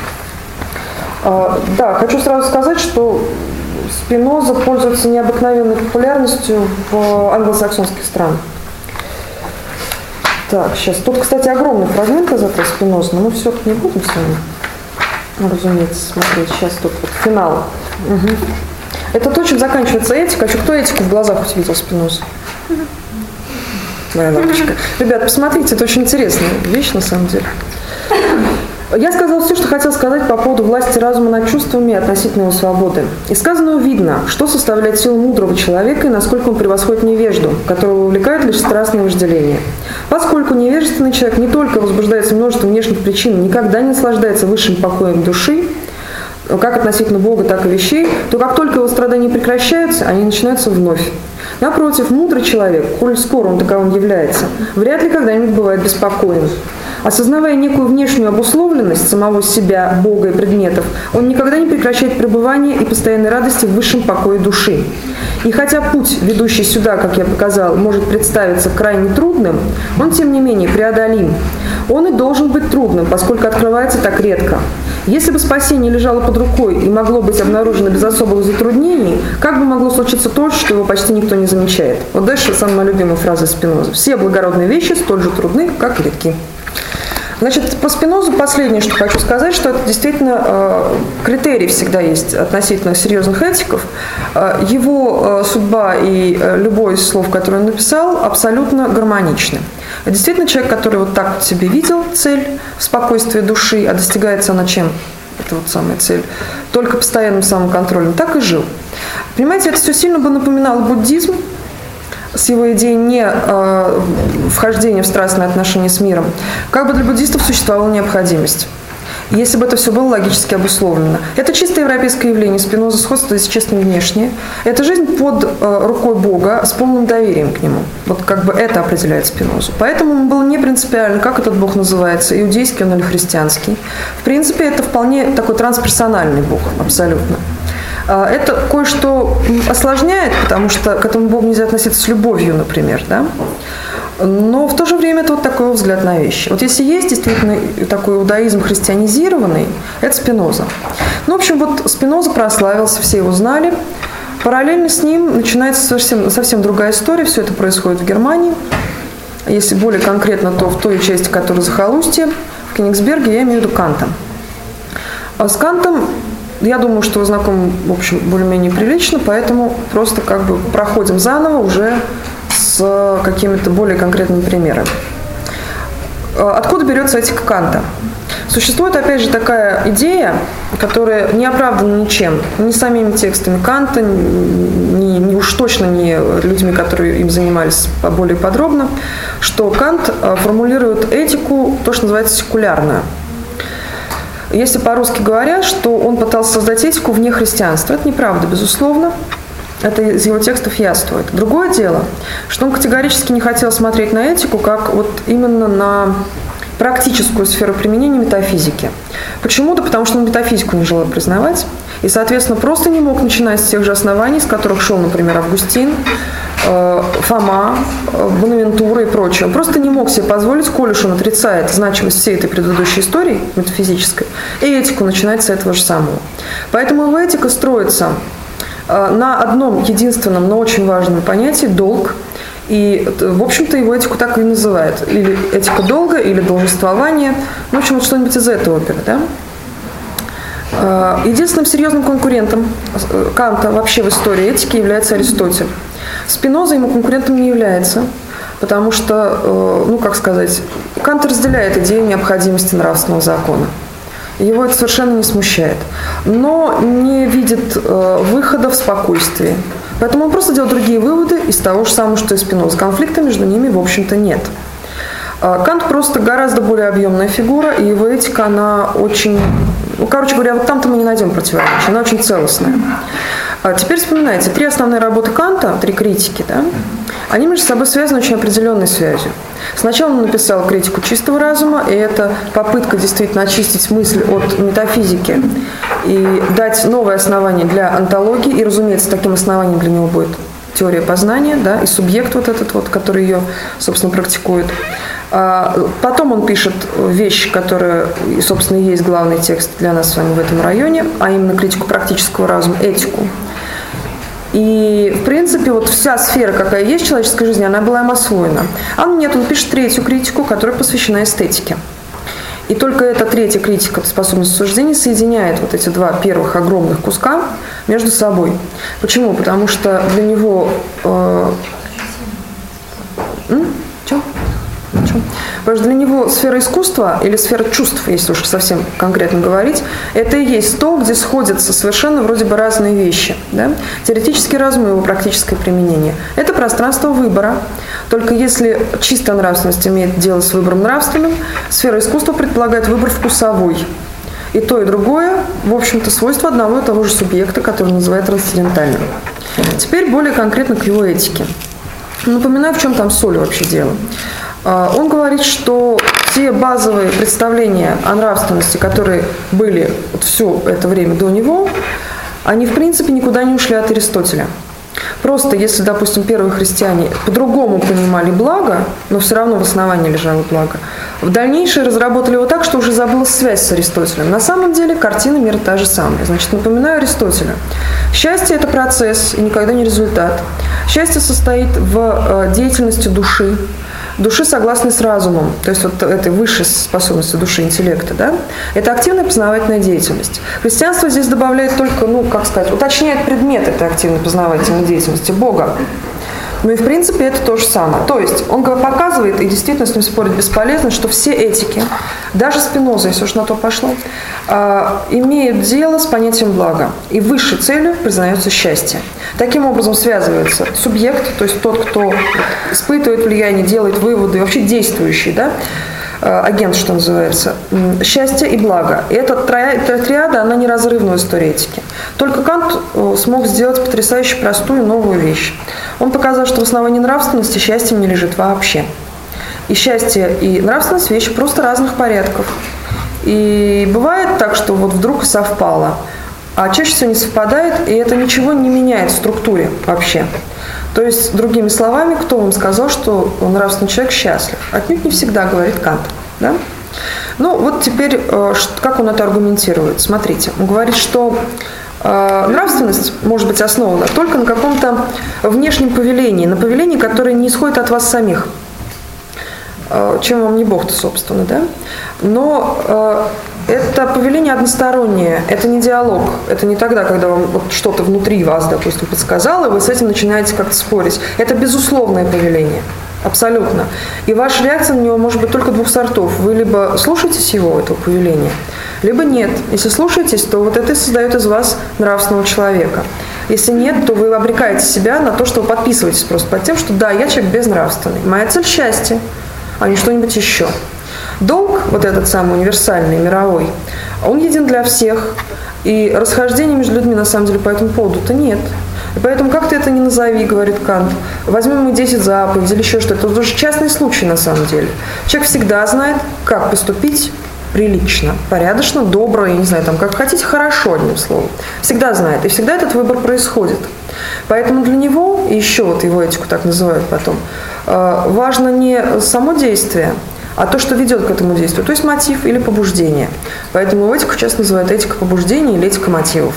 Да, хочу сразу сказать, что Спиноза пользуется необыкновенной популярностью в англосаксонских странах. Так, сейчас. Тут, кстати, огромный фрагмент из этого Спинозы, но мы все тут не будем с вами, разумеется, смотреть. Сейчас тут вот финал. Угу. Это то, чем заканчивается этика. Кто этику в глазах хоть видел Спинозу? Моя лапочка. Ребят, посмотрите, это очень интересная вещь на самом деле. Я сказала все, что хотел сказать по поводу власти разума над чувствами и относительно его свободы. Из сказанного видно, что составляет силу мудрого человека и насколько он превосходит невежду, которого увлекает лишь страстное вожделение. Поскольку невежественный человек не только возбуждается множеством внешних причин, никогда не наслаждается высшим покоем души, как относительно Бога, так и вещей, то как только его страдания прекращаются, они начинаются вновь. Напротив, мудрый человек, коль скоро он таковым является, вряд ли когда-нибудь бывает беспокоен. Осознавая некую внешнюю обусловленность самого себя, Бога и предметов, он никогда не прекращает пребывания и постоянной радости в высшем покое души. И хотя путь, ведущий сюда, как я показал, может представиться крайне трудным, он, тем не менее, преодолим. Он и должен быть трудным, поскольку открывается так редко. Если бы спасение лежало под рукой и могло быть обнаружено без особых затруднений, как бы могло случиться то, что его почти никто не замечает? Вот дальше самая моя любимая фраза Спинозы. Все благородные вещи столь же трудны, как и редки. Значит, по Спинозу последнее, что хочу сказать, что это действительно критерий всегда есть относительно серьезных этиков. Его судьба и любое из слов, которые он написал, абсолютно гармоничны. Действительно, человек, который вот так вот себе видел цель в спокойствии души, а достигается она чем? Это вот самая цель. Только постоянным самоконтролем. Так и жил. Понимаете, это все сильно бы напоминало буддизм, с его идеей не вхождения в страстные отношения с миром, как бы для буддистов существовала необходимость. Если бы это все было логически обусловлено. Это чисто европейское явление. Спиноза сходство здесь честно внешнее. Это жизнь под рукой Бога с полным доверием к Нему. Вот как бы это определяет Спинозу. Поэтому ему было не принципиально, как этот Бог называется, иудейский он или христианский. В принципе, это вполне такой трансперсональный Бог, абсолютно. Это кое-что осложняет, потому что к этому Богу нельзя относиться с любовью, например, да? Но в то же время это вот такой взгляд на вещи. Вот если есть действительно такой иудаизм христианизированный, это Спиноза. Ну, в общем, вот Спиноза прославился, все его знали. Параллельно с ним начинается совсем другая история. Все это происходит в Германии. Если более конкретно, то в той части, которая захолустье, в Кёнигсберге, я имею в виду Канта. А с Кантом, я думаю, что вы знакомы, в общем, более-менее прилично, поэтому просто как бы проходим заново уже с какими-то более конкретными примерами. Откуда берется этика Канта? Существует, опять же, такая идея, которая не оправдана ничем, ни самими текстами Канта, ни уж точно не людьми, которые им занимались более подробно, что Кант формулирует этику, то, что называется, секулярную. Если по-русски говоря, что он пытался создать этику вне христианства. Это неправда, безусловно. Это из его текстов яствует. Другое дело, что он категорически не хотел смотреть на этику как вот именно на практическую сферу применения метафизики. Почему-то, потому что он метафизику не желал признавать. И, соответственно, просто не мог начинать с тех же оснований, с которых шел, например, Августин, Фома, Бонавентура и прочее. Он просто не мог себе позволить, коль уж он отрицает значимость всей этой предыдущей истории метафизической, и этику начинать с этого же самого. Поэтому его этика строится на одном единственном, но очень важном понятии – долг. И, в общем-то, его этику так и называют. Или этика долга, или должествование. Ну, в общем, вот что-нибудь из этой оперы, да? Единственным серьезным конкурентом Канта вообще в истории этики является Аристотель. Спиноза ему конкурентом не является, потому что, ну, как сказать, Кант разделяет идею необходимости нравственного закона. Его это совершенно не смущает, но не видит выхода в спокойствии. Поэтому он просто делает другие выводы из того же самого, что и Спиноза. Конфликта между ними, в общем-то, нет. Кант просто гораздо более объемная фигура, и его этика, она очень... Ну, короче говоря, вот там-то мы не найдем противоречия, она очень целостная. Теперь вспоминайте, 3 основные работы Канта, 3 критики, да, они между собой связаны очень определенной связью. Сначала он написал критику чистого разума, и это попытка действительно очистить мысль от метафизики и дать новое основание для онтологии, и, разумеется, таким основанием для него будет теория познания, да, и субъект вот этот вот, который ее, собственно, практикует. Потом он пишет вещь, которая, собственно, и есть главный текст для нас с вами в этом районе, а именно критику практического разума, этику. И, в принципе, вот вся сфера, какая есть в человеческой жизни, она была им освоена. А нет, он пишет 3-ю критику, которая посвящена эстетике. И только эта 3-я критика, способность суждения, соединяет вот эти 2 первых огромных куска между собой. Почему? Потому что для него... Потому что для него сфера искусства или сфера чувств, если уж совсем конкретно говорить, это и есть то, где сходятся совершенно вроде бы разные вещи. Да? Теоретический разум и его практическое применение. Это пространство выбора. Только если чистая нравственность имеет дело с выбором нравственным, сфера искусства предполагает выбор вкусовой. И то, и другое, в общем-то, свойство одного и того же субъекта, который называют трансцендентальным. Теперь более конкретно к его этике. Напоминаю, в чем там соль вообще дело. Он говорит, что те базовые представления о нравственности, которые были вот все это время до него, они, в принципе, никуда не ушли от Аристотеля. Просто если, допустим, первые христиане по-другому понимали благо, но все равно в основании лежало благо, в дальнейшем разработали его так, что уже забылась связь с Аристотелем. На самом деле картина мира та же самая. Значит, напоминаю Аристотеля. Счастье – это процесс и никогда не результат. Счастье состоит в деятельности души. Души, согласной с разумом, то есть вот этой высшей способности души, интеллекта, да, это активная познавательная деятельность. Христианство здесь добавляет только, ну, как сказать, уточняет предмет этой активной познавательной деятельности, Бога. Ну и в принципе это то же самое. То есть он показывает, и действительно с ним спорить бесполезно, что все этики, даже Спиноза, если уж на то пошло, имеют дело с понятием блага. И высшей целью признается счастье. Таким образом связывается субъект, то есть тот, кто испытывает влияние, делает выводы, вообще действующий, да, агент, что называется, счастье и благо. И эта триада, она неразрывна в истории этики. Только Кант смог сделать потрясающе простую новую вещь. Он показал, что в основании нравственности счастье не лежит вообще. И счастье, и нравственность – вещи просто разных порядков. И бывает так, что вот вдруг совпало, а чаще всего не совпадает, и это ничего не меняет в структуре вообще. То есть, другими словами, кто вам сказал, что нравственный человек счастлив? Отнюдь не всегда, говорит Кант. Да? Ну, вот теперь, как он это аргументирует? Смотрите, он говорит, что нравственность может быть основана только на каком-то внешнем повелении, на повелении, которое не исходит от вас самих. Чем вам не Бог-то, собственно, да? Но это повеление одностороннее, это не диалог, это не тогда, когда вам вот что-то внутри вас, допустим, подсказало, и вы с этим начинаете как-то спорить. Это безусловное повеление, абсолютно. И ваша реакция на него может быть только 2 сортов. Вы либо слушаетесь его, этого повеления, либо нет. Если слушаетесь, то вот это создает из вас нравственного человека. Если нет, то вы обрекаете себя на то, что вы подписываетесь просто под тем, что да, я человек безнравственный. Моя цель – счастье, а не что-нибудь еще. Долг, вот этот самый универсальный, мировой, он един для всех. И расхождений между людьми, на самом деле, по этому поводу-то нет. И поэтому как ты это не назови, говорит Кант. Возьмем мы 10 заповедей или еще что-то. Это уже частный случай, на самом деле. Человек всегда знает, как поступить прилично, порядочно, добро, я не знаю, там, как хотите, хорошо, одним словом. Всегда знает, и всегда этот выбор происходит. Поэтому для него, и еще вот его этику так называют потом, важно не само действие, а то, что ведет к этому действию, то есть мотив или побуждение. Поэтому этику часто называют этика побуждения или этика мотивов.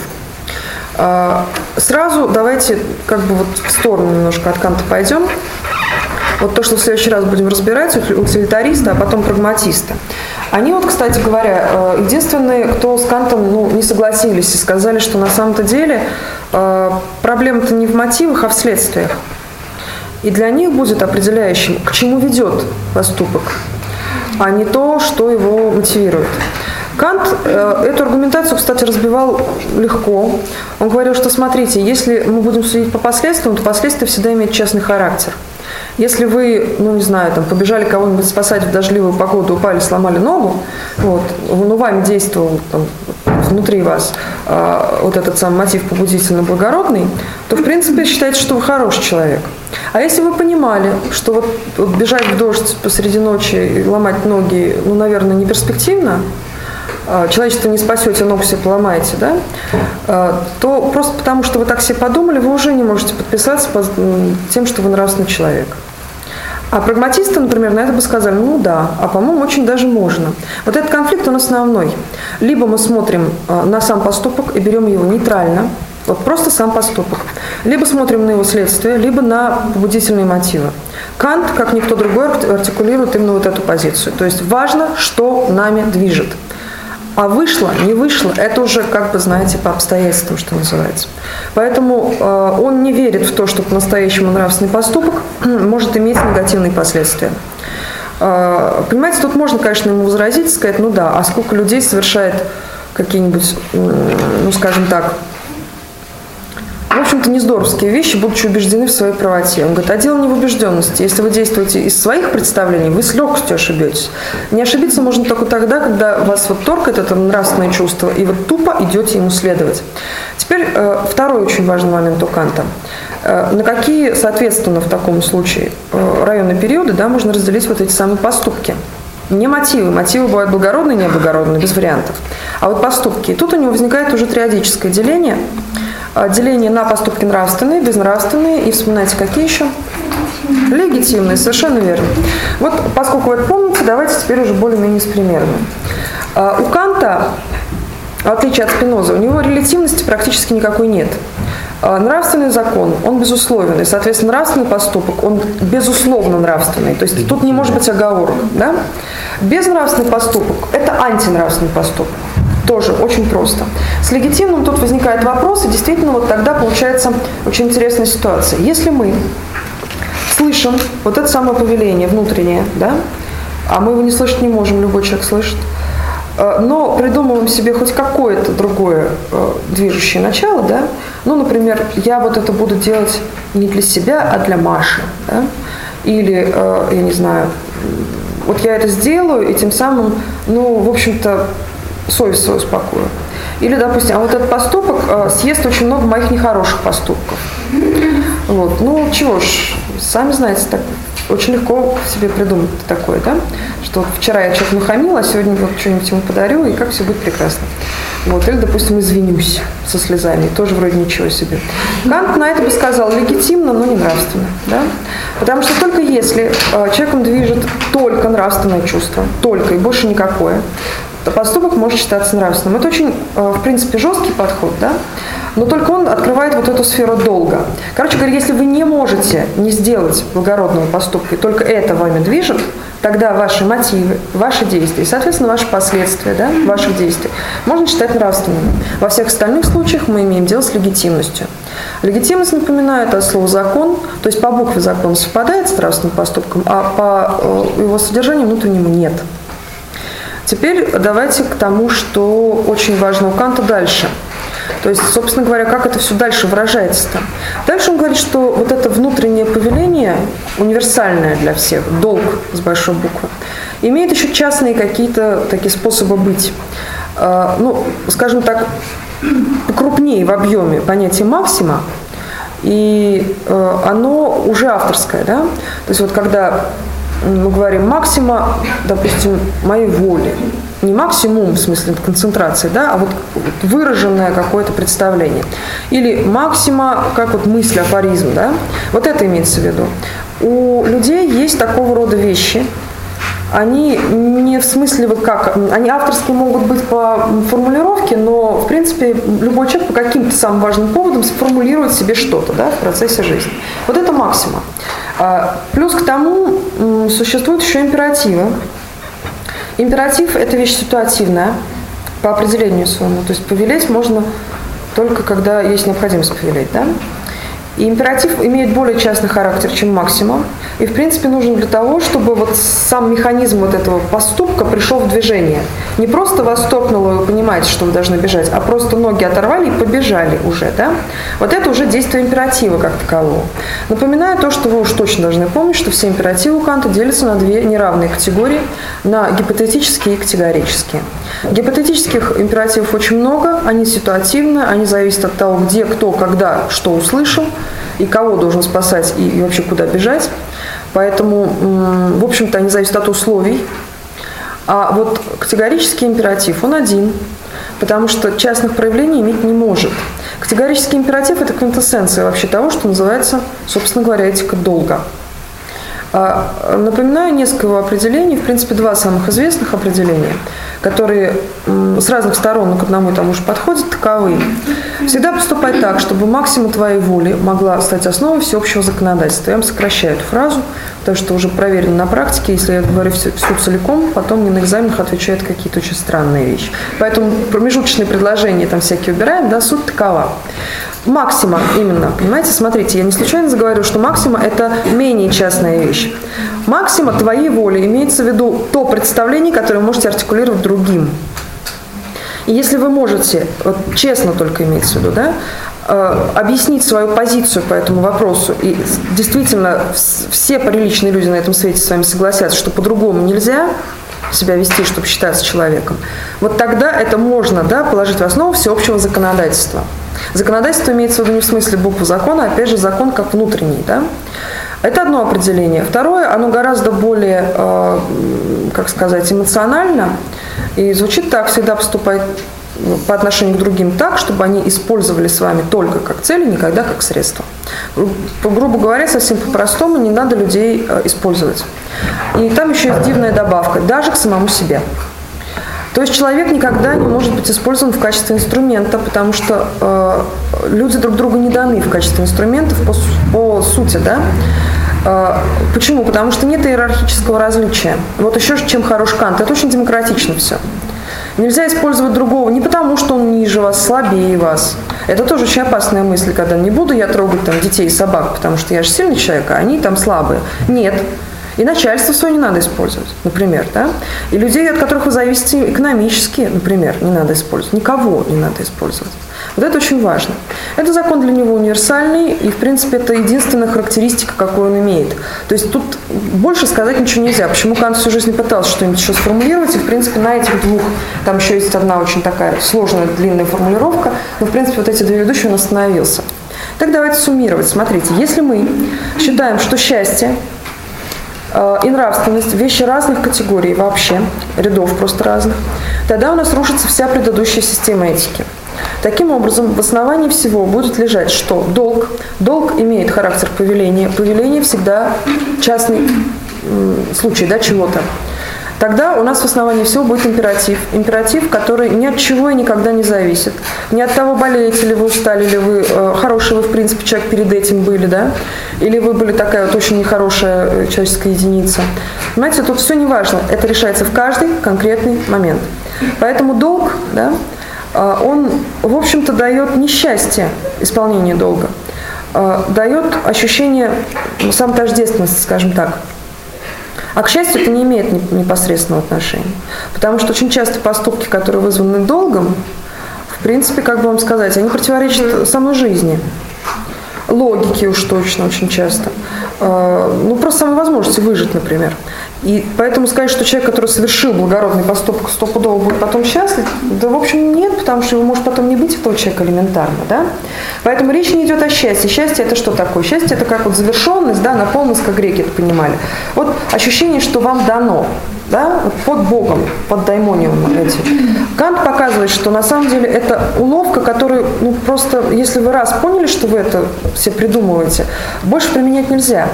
Сразу давайте как бы вот в сторону немножко от Канта пойдем. Вот то, что в следующий раз будем разбирать, утилитариста, а потом прагматиста. Они вот, кстати говоря, единственные, кто с Кантом не согласились и сказали, что на самом-то деле проблема-то не в мотивах, а в следствиях. И для них будет определяющим, к чему ведет поступок, а не то, что его мотивирует. Кант эту аргументацию, кстати, разбивал легко. Он говорил, что смотрите, если мы будем судить по последствиям, то последствия всегда имеют частный характер. Если вы, не знаю, там, побежали кого-нибудь спасать в дождливую погоду, упали, сломали ногу, вот, вами действовал там, внутри вас вот этот самый мотив побудительно-благородный, то, в принципе, считайте, что вы хороший человек. А если вы понимали, что вот бежать в дождь посреди ночи и ломать ноги, наверное, не перспективно, человечество не спасете, ногу себе поломаете, да, то просто потому, что вы так себе подумали, вы уже не можете подписаться под тем, что вы нравственный человек. А прагматисты, например, на это бы сказали, да, а по-моему, очень даже можно. Вот этот конфликт он основной. Либо мы смотрим на сам поступок и берем его нейтрально, вот просто сам поступок. Либо смотрим на его следствие, либо на побудительные мотивы. Кант, как никто другой, артикулирует именно вот эту позицию. То есть важно, что нами движет. А вышло, не вышло, это уже, как бы, знаете, по обстоятельствам, что называется. Поэтому он не верит в то, что по-настоящему нравственный поступок может иметь негативные последствия. Понимаете, тут можно, конечно, ему возразить и сказать, а сколько людей совершает какие-нибудь, скажем так, в общем-то, нездоровские вещи, будучи убеждены в своей правоте. Он говорит, а дело не в убежденности. Если вы действуете из своих представлений, вы с легкостью ошибетесь. Не ошибиться можно только тогда, когда вас торкает это нравственное чувство, и вы тупо идете ему следовать. Теперь второй очень важный момент у Канта. На какие, соответственно, в таком случае районы периоды, можно разделить вот эти самые поступки. Не мотивы. Мотивы бывают благородные, неблагородные, без вариантов. А вот поступки. И тут у него возникает уже триадическое деление. Деление на поступки нравственные, безнравственные и, вспоминайте, какие еще? Легитимные, совершенно верно. Вот, поскольку вы это помните, давайте теперь уже более-менее с примерами. У Канта, в отличие от Спинозы, у него релятивности практически никакой нет. Нравственный закон, он безусловен, и, соответственно, нравственный поступок, он безусловно нравственный, то есть тут не может быть оговорок. Да? Безнравственный поступок – это антинравственный поступок. Тоже очень просто. С легитимным тут возникает вопрос, и действительно вот тогда получается очень интересная ситуация. Если мы слышим вот это самое повеление внутреннее, да, а мы его не слышать не можем, любой человек слышит, но придумываем себе хоть какое-то другое движущее начало, да, например, я вот это буду делать не для себя, а для Маши, да, или, я не знаю, вот я это сделаю, и тем самым, в общем-то, совесть свою успокою. Или, допустим, а вот этот поступок съест очень много моих нехороших поступков. Вот. Чего ж, сами знаете, так очень легко себе придумать такое, да? Что вчера я что-то нахамила, а сегодня вот что-нибудь ему подарю, и как все будет прекрасно. Вот. Или, допустим, извинюсь со слезами, и тоже вроде ничего себе. Кант на это бы сказал легитимно, но не нравственно. Да? Потому что только если человеком движет только нравственное чувство, только и больше никакое, то поступок может считаться нравственным. Это очень, в принципе, жесткий подход, да? Но только он открывает вот эту сферу долга. Короче говоря, если вы не можете не сделать благородного поступка, и только это вами движет, тогда ваши мотивы, ваши действия, и, соответственно, ваши последствия, да, ваших действий можно считать нравственными. Во всех остальных случаях мы имеем дело с легитимностью. Легитимность, напоминаю, это слово «закон», то есть по букве закон совпадает с нравственным поступком, а по его содержанию внутреннему нет. Теперь давайте к тому, что очень важно у Канта дальше. То есть, собственно говоря, как это все дальше выражается-то? Дальше он говорит, что вот это внутреннее повеление, универсальное для всех, долг с большой буквы, имеет еще частные какие-то такие способы быть. Скажем так, покрупнее в объеме понятие максима, и оно уже авторское, да? То есть вот когда мы говорим максима, допустим, моей воли. Не максимум, в смысле концентрации, да, а вот выраженное какое-то представление. Или максима, как вот мысль, афоризм, да. Вот это имеется в виду. У людей есть такого рода вещи. Они не в смысле, вот как, они авторские могут быть по формулировке, но, в принципе, любой человек по каким-то самым важным поводам сформулирует себе что-то, да, в процессе жизни. Вот это максима. Плюс к тому существуют еще императивы. Императив – это вещь ситуативная по определению своему. То есть повелеть можно только когда есть необходимость повелеть, да? И императив имеет более частный характер, чем максима. И, в принципе, нужен для того, чтобы вот сам механизм вот этого поступка пришел в движение. Не просто вас стопнуло, вы понимаете, что вы должны бежать, а просто ноги оторвали и побежали уже, да? Вот это уже действие императива как такового. Напоминаю то, что вы уж точно должны помнить, что все императивы у Канта делятся на две неравные категории, на гипотетические и категорические. Гипотетических императивов очень много, они ситуативны, они зависят от того, где, кто, когда, что услышал, и кого должен спасать, и вообще куда бежать. Поэтому, в общем-то, они зависят от условий. А вот категорический императив, он один, потому что частных проявлений иметь не может. Категорический императив – это квинтэссенция вообще того, что называется, собственно говоря, этика долга. Напоминаю несколько его определений, в принципе, два самых известных определения, которые с разных сторон, но к одному и тому же подходят, таковы. Всегда поступать так, чтобы максима твоей воли могла стать основой всеобщего законодательства. Я вам сокращаю эту фразу, потому что уже проверено на практике, если я говорю всю целиком, потом мне на экзаменах отвечают какие-то очень странные вещи. Поэтому промежуточные предложения там всякие убираем, да, суть такова. Максима именно, понимаете, смотрите, я не случайно заговорила, что максима – это менее частная вещь. Максима твоей воли имеется в виду то представление, которое вы можете артикулировать другим. И если вы можете, вот честно только имеется в виду, да, объяснить свою позицию по этому вопросу, и действительно все приличные люди на этом свете с вами согласятся, что по-другому нельзя себя вести, чтобы считаться человеком, вот тогда это можно, да, положить в основу всеобщего законодательства. Законодательство имеется в виду не в смысле буквы закона, а опять же закон как внутренний, да. Это одно определение. Второе, оно гораздо более, как сказать, эмоционально и звучит так: всегда поступать по отношению к другим так, чтобы они использовали с вами только как цель, и никогда как средство. Грубо говоря, совсем по-простому, не надо людей использовать. И там еще есть дивная добавка, даже к самому себе. То есть человек никогда не может быть использован в качестве инструмента, потому что люди друг другу не даны в качестве инструментов по сути, да? Почему? Потому что нет иерархического различия. Вот еще чем хорош Кант, это очень демократично все. Нельзя использовать другого не потому, что он ниже вас, слабее вас. Это тоже очень опасная мысль, когда не буду я трогать там детей и собак, потому что я же сильный человек, а они там слабые. Нет. И начальство свое не надо использовать, например, да? И людей, от которых вы зависите экономически, например, не надо использовать. Никого не надо использовать. Вот это очень важно. Это закон для него универсальный, и, в принципе, это единственная характеристика, какую он имеет. То есть тут больше сказать ничего нельзя. Почему Кант всю жизнь пытался что-нибудь еще сформулировать, и, в принципе, на этих двух, там еще есть одна очень такая сложная, длинная формулировка, но, в принципе, вот эти две ведущие он остановился. Так давайте суммировать. Смотрите, если мы считаем, что счастье и нравственность – вещи разных категорий вообще, рядов просто разных, тогда у нас рушится вся предыдущая система этики. Таким образом, в основании всего будет лежать, что долг. Долг имеет характер повеления. Повеление всегда частный случай, да, чего-то. Тогда у нас в основании всего будет императив. Императив, который ни от чего и никогда не зависит. Ни от того, болеете ли вы, устали ли вы, хороший вы, в принципе, человек перед этим были, да? Или вы были такая вот очень нехорошая человеческая единица. Понимаете, тут все не важно. Это решается в каждый конкретный момент. Поэтому долг, да, он, в общем-то, дает несчастье исполнения долга. Дает ощущение самотождественности, скажем так. А к счастью, это не имеет непосредственного отношения. Потому что очень часто поступки, которые вызваны долгом, в принципе, как бы вам сказать, они противоречат самой жизни. логики уж точно очень часто. Ну, просто самой возможности выжить, например. И поэтому сказать, что человек, который совершил благородный поступок, стопудово будет потом счастлив, да, в общем, нет, потому что его может потом не быть этого человека элементарно, да. Поэтому речь не идет о счастье. Счастье – это что такое? Счастье – это как вот завершенность, да, наполненность, как греки это понимали. Вот ощущение, что вам дано, да, под Богом, под даймониумом этим. Кант показывает, что на самом деле это уловка, которую, ну, просто, если вы раз поняли, что вы это все придумываете, больше применять нельзя.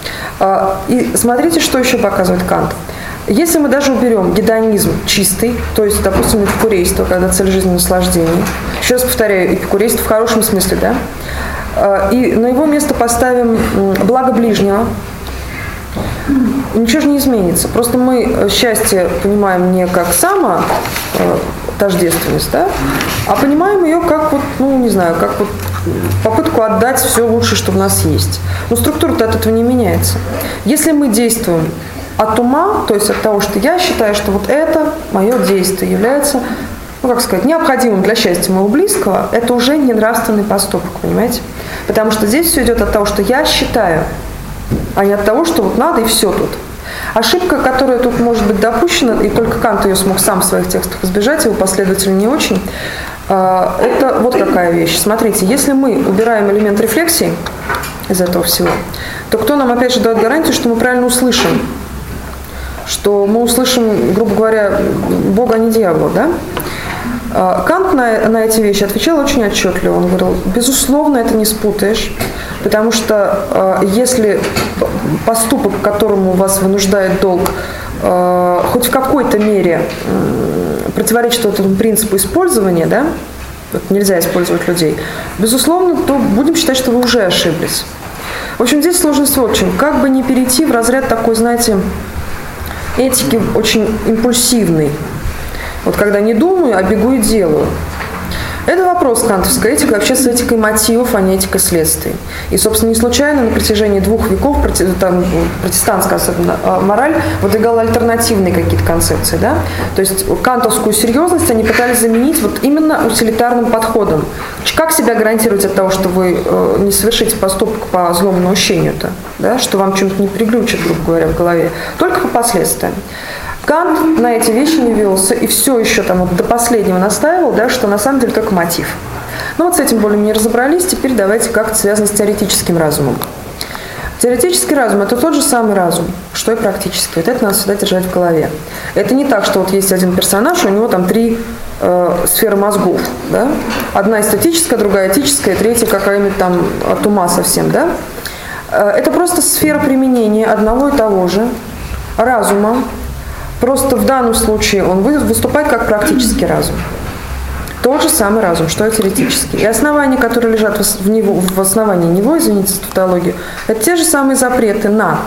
И смотрите, что еще показывает Кант. Если мы даже уберем гедонизм чистый, то есть, допустим, эпикурейство, когда цель жизни наслаждение, еще раз повторяю, эпикурейство в хорошем смысле, да, и на его место поставим благо ближнего, ничего же не изменится. Просто мы счастье понимаем не как самотождественность, да, а понимаем ее как вот, ну, не знаю, как вот попытку отдать все лучшее, что у нас есть. Но структура-то от этого не меняется. Если мы действуем от ума, то есть от того, что я считаю, что вот это мое действие является, ну, как сказать, необходимым для счастья моего близкого, это уже не нравственный поступок, понимаете? Потому что здесь все идет от того, что я считаю, а не от того, что вот надо и все тут. Ошибка, которая тут может быть допущена, и только Кант ее смог сам в своих текстах избежать, его последователи не очень, это вот какая вещь. Смотрите, если мы убираем элемент рефлексии из этого всего, то кто нам опять же дает гарантию, что мы правильно услышим? Что мы услышим, грубо говоря, Бога, а не дьявола, да? Кант на эти вещи отвечал очень отчетливо. Он говорил, безусловно, это не спутаешь, потому что если поступок, к которому вас вынуждает долг, хоть в какой-то мере противоречит этому принципу использования, да, вот нельзя использовать людей, безусловно, то будем считать, что вы уже ошиблись. В общем, здесь сложность в чем. Как бы не перейти в разряд такой, знаете, этики очень импульсивной. Вот когда не думаю, а бегу и делаю. Это вопрос кантовской этики вообще с этикой мотивов, а не этикой следствий. И, собственно, не случайно на протяжении 2 веков протестантская особенно мораль выдвигала альтернативные какие-то концепции. Да? То есть кантовскую серьезность они пытались заменить вот именно утилитарным подходом. Как себя гарантировать от того, что вы не совершите поступок по злому наущению-то, да? Что вам чем-то не приглючит, грубо говоря, в голове? Только по последствиям. Кант на эти вещи не велся и все еще там вот до последнего настаивал, да, что на самом деле только мотив. Ну вот с этим более-менее разобрались, теперь давайте как-то связано с теоретическим разумом. Теоретический разум – это тот же самый разум, что и практический. Вот это надо всегда держать в голове. Это не так, что вот есть один персонаж, у него там 3 сферы мозгов. Да? Одна эстетическая, другая этическая, третья какая-нибудь там от ума совсем. Да? Это просто сфера применения одного и того же разума. Просто в данном случае он выступает как практический разум. Тот же самый разум, что и теоретический. И основания, которые лежат в основании него, извините за тавтологию, это те же самые запреты на,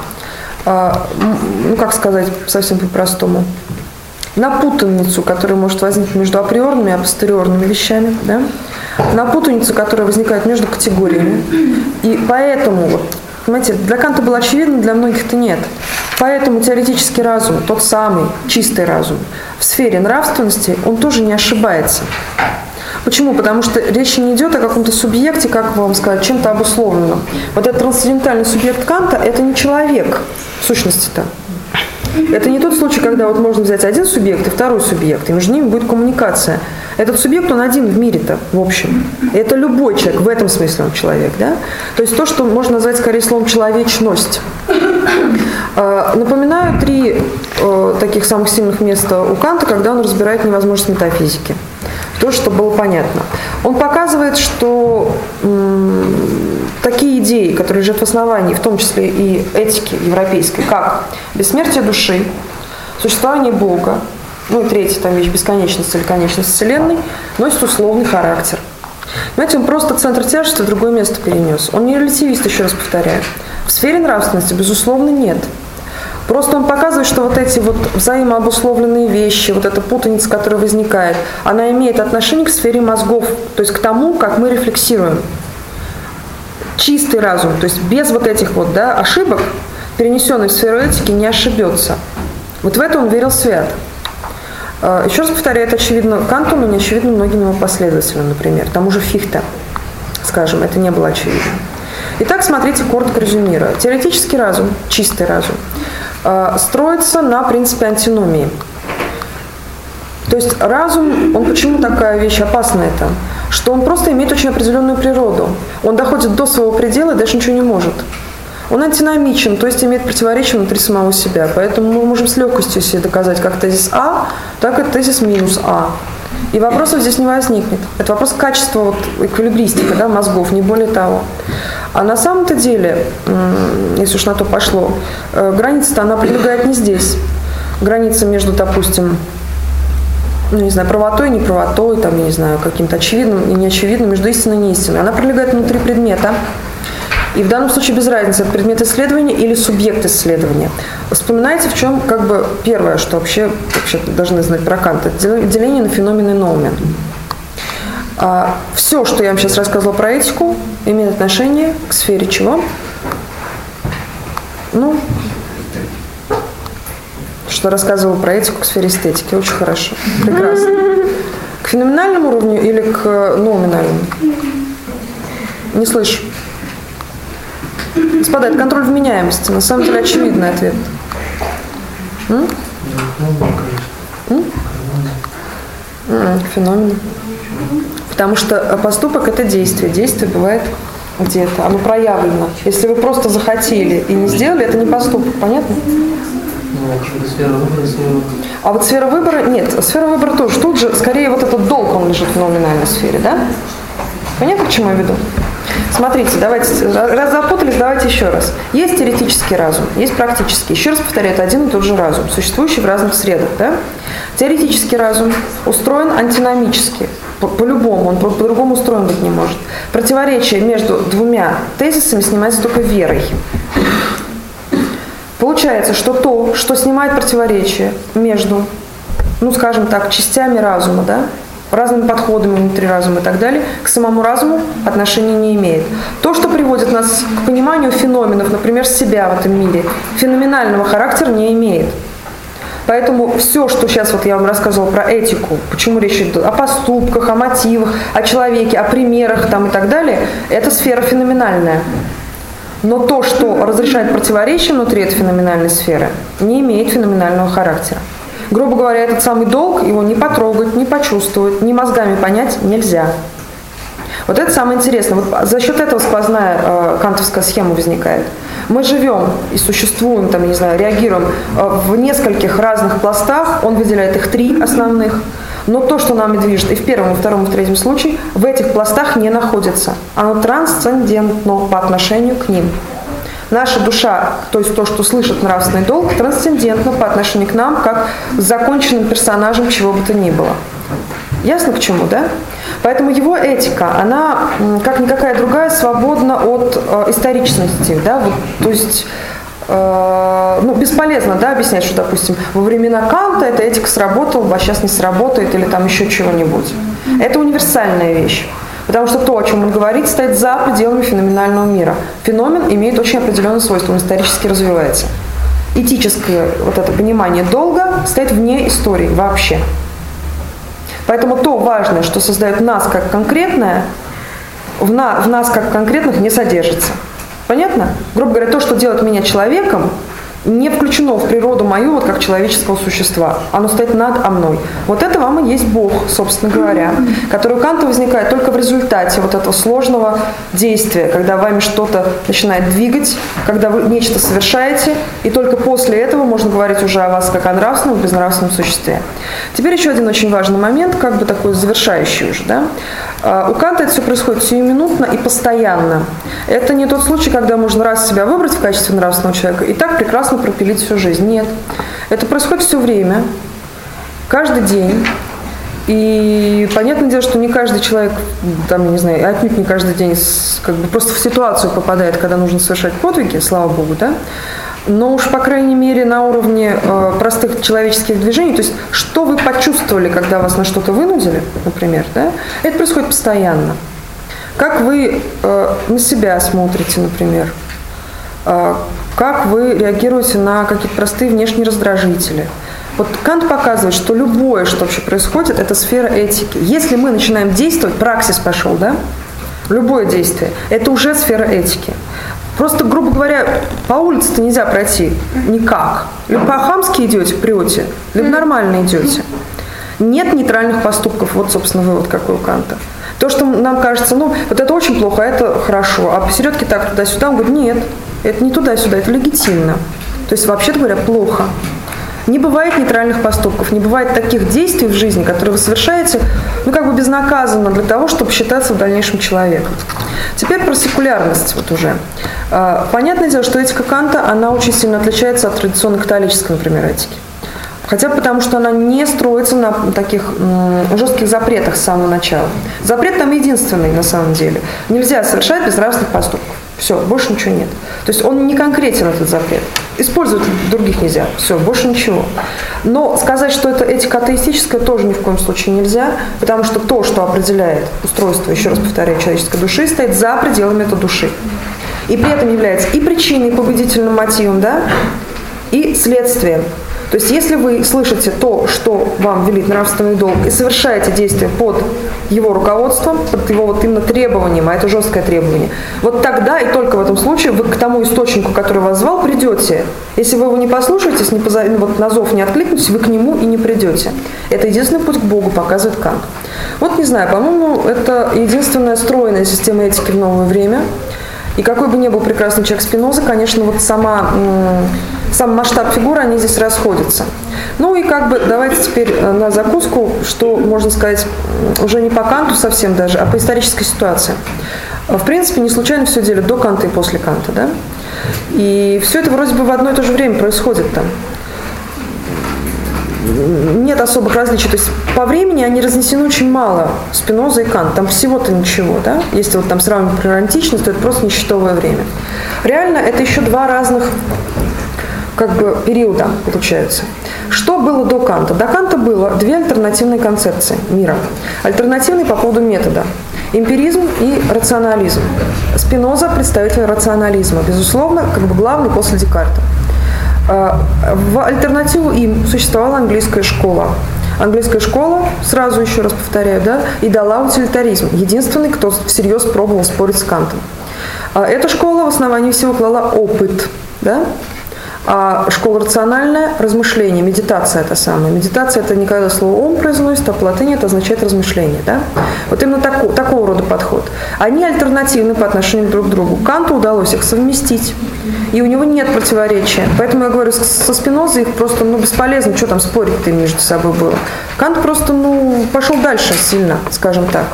ну как сказать совсем по-простому, на путаницу, которая может возникнуть между априорными и апостериорными вещами, да? На путаницу, которая возникает между категориями. И поэтому, вот, понимаете, для Канта было очевидно, для многих-то нет. Поэтому теоретический разум, тот самый чистый разум, в сфере нравственности, он тоже не ошибается. Почему? Потому что речь не идет о каком-то субъекте, как вам сказать, чем-то обусловленном. Вот этот трансцендентальный субъект Канта – это не человек в сущности-то. Это не тот случай, когда вот можно взять один субъект и второй субъект, и между ними будет коммуникация. Этот субъект, он один в мире-то, в общем. Это любой человек, в этом смысле он человек, да? То есть то, что можно назвать скорее словом «человечность». Напоминаю 3 таких самых сильных места у Канта, когда он разбирает невозможность метафизики. То, чтобы было понятно. Он показывает, что такие идеи, которые лежат в основании, в том числе и этики европейской, как бессмертие души, существование Бога, ну и третья там вещь, бесконечность или конечность Вселенной, носит условный характер. Понимаете, он просто центр тяжести в другое место перенес. Он не релятивист, еще раз повторяю. В сфере нравственности, безусловно, нет. Просто он показывает, что вот эти вот взаимообусловленные вещи, вот эта путаница, которая возникает, она имеет отношение к сфере мозгов, то есть к тому, как мы рефлексируем. Чистый разум, то есть без вот этих вот, да, ошибок, перенесенный в сферу этики, не ошибется. Вот в это он верил свято. Еще раз повторяю, это очевидно Канту, но не очевидно многим его последователям, например. Тому же Фихте, скажем, это не было очевидно. Итак, смотрите, коротко резюмируя. Теоретический разум, чистый разум, строится на принципе антиномии. То есть разум, он почему такая вещь опасная-то? Что он просто имеет очень определенную природу. Он доходит до своего предела и дальше ничего не может. Он антиномичен, то есть имеет противоречие внутри самого себя. Поэтому мы можем с легкостью себе доказать как тезис А, так и тезис минус А. И вопросов здесь не возникнет. Это вопрос качества эквилибристики, да, мозгов, не более того. А на самом-то деле, если уж на то пошло, граница-то она пролегает не здесь. Граница между, допустим, не знаю, правотой, неправотой, там, я не знаю, каким-то очевидным и неочевидным, между истиной и неистиной. Она пролегает внутри предмета. И в данном случае без разницы, это предмет исследования или субъект исследования. Вспоминайте, в чем как бы первое, что вообще должны знать про Канта, деление на феномен и ноумен. Все, что я вам сейчас рассказывала про этику, имеет отношение к сфере чего? Ну, что рассказывала про этику к сфере эстетики. Очень хорошо. Прекрасно. К феноменальному уровню или к ноуминальному? Не слышу. Господа, это контроль вменяемости. На самом деле очевидный ответ. Феномен. Потому что поступок – это действие. Действие бывает где-то. Оно проявлено. Если вы просто захотели и не сделали, это не поступок. Понятно? А вот сфера выбора, нет, сфера выбора тоже. Тут же, скорее, вот этот долг, он лежит в номинальной сфере, да? Понятно, к чему я веду? Смотрите, давайте, раз запутались, давайте еще раз. Есть теоретический разум, есть практический. Еще раз повторяю, это один и тот же разум, существующий в разных средах, да? Теоретический разум устроен антиномически. По-любому, он по-другому устроен быть не может. Противоречие между двумя тезисами снимается только верой. Получается, что то, что снимает противоречие между, ну, скажем так, частями разума, да, разными подходами внутри разума и так далее, к самому разуму отношения не имеет. То, что приводит нас к пониманию феноменов, например, себя в этом мире, феноменального характера не имеет. Поэтому все, что сейчас вот я вам рассказывала про этику, почему речь идет о поступках, о мотивах, о человеке, о примерах там и так далее, это сфера феноменальная. Но то, что разрешает противоречие внутри этой феноменальной сферы, не имеет феноменального характера. Грубо говоря, этот самый долг, его не потрогать, не почувствовать, ни мозгами понять нельзя. Вот это самое интересное. Вот за счет этого сквозная кантовская схема возникает. Мы живем и существуем, там, не знаю, реагируем в нескольких разных пластах, он выделяет их 3 основных, но то, что нами движет и в первом, и в втором, и в третьем случае, в этих пластах не находится. Оно трансцендентно по отношению к ним. Наша душа, то есть то, что слышит нравственный долг, трансцендентно по отношению к нам, как к законченным персонажам чего бы то ни было. Ясно к чему, да? Поэтому его этика, она, как никакая другая, свободна от историчности, да? Вот, то есть, ну, бесполезно, да, объяснять, что, допустим, во времена Канта эта этика сработала, а сейчас не сработает, или там еще чего-нибудь. Это универсальная вещь. Потому что то, о чем он говорит, стоит за пределами феноменального мира. Феномен имеет очень определенные свойства, он исторически развивается. Этическое вот это понимание долга стоит вне истории вообще. Поэтому то важное, что создает нас как конкретное, в нас как конкретных не содержится. Понятно? Грубо говоря, то, что делает меня человеком, не включено в природу мою вот как человеческого существа. Оно стоит над мной. Вот это вам и есть Бог, собственно говоря, который у Канта возникает только в результате вот этого сложного действия, когда вами что-то начинает двигать, когда вы нечто совершаете, и только после этого можно говорить уже о вас как о нравственном и безнравственном существе. Теперь еще один очень важный момент, как бы такой завершающий уже, да? У Канта это все происходит сиюминутно и постоянно. Это не тот случай, когда можно раз себя выбрать в качестве нравственного человека и так прекрасно пропилить всю жизнь. Нет. Это происходит все время, каждый день. И понятное дело, что не каждый человек, там, не знаю, отнюдь не каждый день как бы просто в ситуацию попадает, когда нужно совершать подвиги, слава Богу, да? Но уж, по крайней мере, на уровне простых человеческих движений, то есть, что вы почувствовали, когда вас на что-то вынудили, например, да, это происходит постоянно. Как вы на себя смотрите, например, как вы реагируете на какие-то простые внешние раздражители. Вот Кант показывает, что любое, что вообще происходит, это сфера этики. Если мы начинаем действовать, праксис пошел, да? Любое действие, это уже сфера этики. Просто, грубо говоря, по улице-то нельзя пройти никак. Либо по-хамски идете, прете, либо нормально идете. Нет нейтральных поступков. Вот, собственно, вывод какой у Канта. То, что нам кажется, ну, вот это очень плохо, а это хорошо. А посередке так туда-сюда, он говорит, нет, это не туда-сюда, это легитимно. То есть, вообще-то говоря, плохо. Не бывает нейтральных поступков, не бывает таких действий в жизни, которые вы совершаете, ну, как бы безнаказанно для того, чтобы считаться в дальнейшем человеком. Теперь про секулярность вот уже. Понятное дело, что этика Канта, она очень сильно отличается от традиционной католической, например, этики. Хотя потому, что она не строится на таких жестких запретах с самого начала. Запрет там единственный на самом деле. Нельзя совершать безнравственных поступков. Все, больше ничего нет. То есть он не конкретен, этот запрет. Использовать других нельзя. Все, больше ничего. Но сказать, что это этика атеистическая, тоже ни в коем случае нельзя, потому что то, что определяет устройство, еще раз повторяю, человеческой души, стоит за пределами этой души. И при этом является и причиной, и побудительным мотивом, да, и следствием. То есть, если вы слышите то, что вам велит нравственный долг, и совершаете действия под его руководством, под его вот именно требованием, а это жесткое требование, вот тогда и только в этом случае вы к тому источнику, который вас звал, придете. Если вы его не послушаетесь, вот на зов не откликнетесь, вы к нему и не придете. Это единственный путь к Богу, показывает Кант. Вот не знаю, по-моему, это единственная стройная система этики в новое время. И какой бы ни был прекрасный человек Спиноза, конечно, вот сам масштаб фигуры, они здесь расходятся. Ну и как бы давайте теперь на закуску, что можно сказать уже не по Канту совсем даже, а по исторической ситуации. В принципе, не случайно все делят до Канта и после Канта, да? И все это вроде бы в одно и то же время происходит там. Нет особых различий. То есть по времени они разнесены очень мало, Спиноза и Кант. Там всего-то ничего, да? Если вот там сравнивать, например, античность, то это просто несчетовое время. Реально это еще два разных как бы периода получается. Что было до Канта? До Канта было две альтернативные концепции мира. Альтернативные по поводу метода. Эмпиризм и рационализм. Спиноза – представитель рационализма. Безусловно, как бы главный после Декарта. В альтернативу им существовала английская школа. Английская школа, сразу еще раз повторяю, да, и дала утилитаризм. Единственный, кто всерьез пробовал спорить с Кантом. Эта школа в основании всего клала опыт, да? А школа рациональная – размышление, медитация это самое. Медитация – это не когда слово «ом» произносит, а по латыни это означает размышление. Да? Вот именно такого рода подход. Они альтернативны по отношению друг к другу. Канту удалось их совместить, и у него нет противоречия. Поэтому я говорю, со Спинозой их просто бесполезно, что там спорить-то им между собой было. Кант просто пошел дальше сильно, скажем так.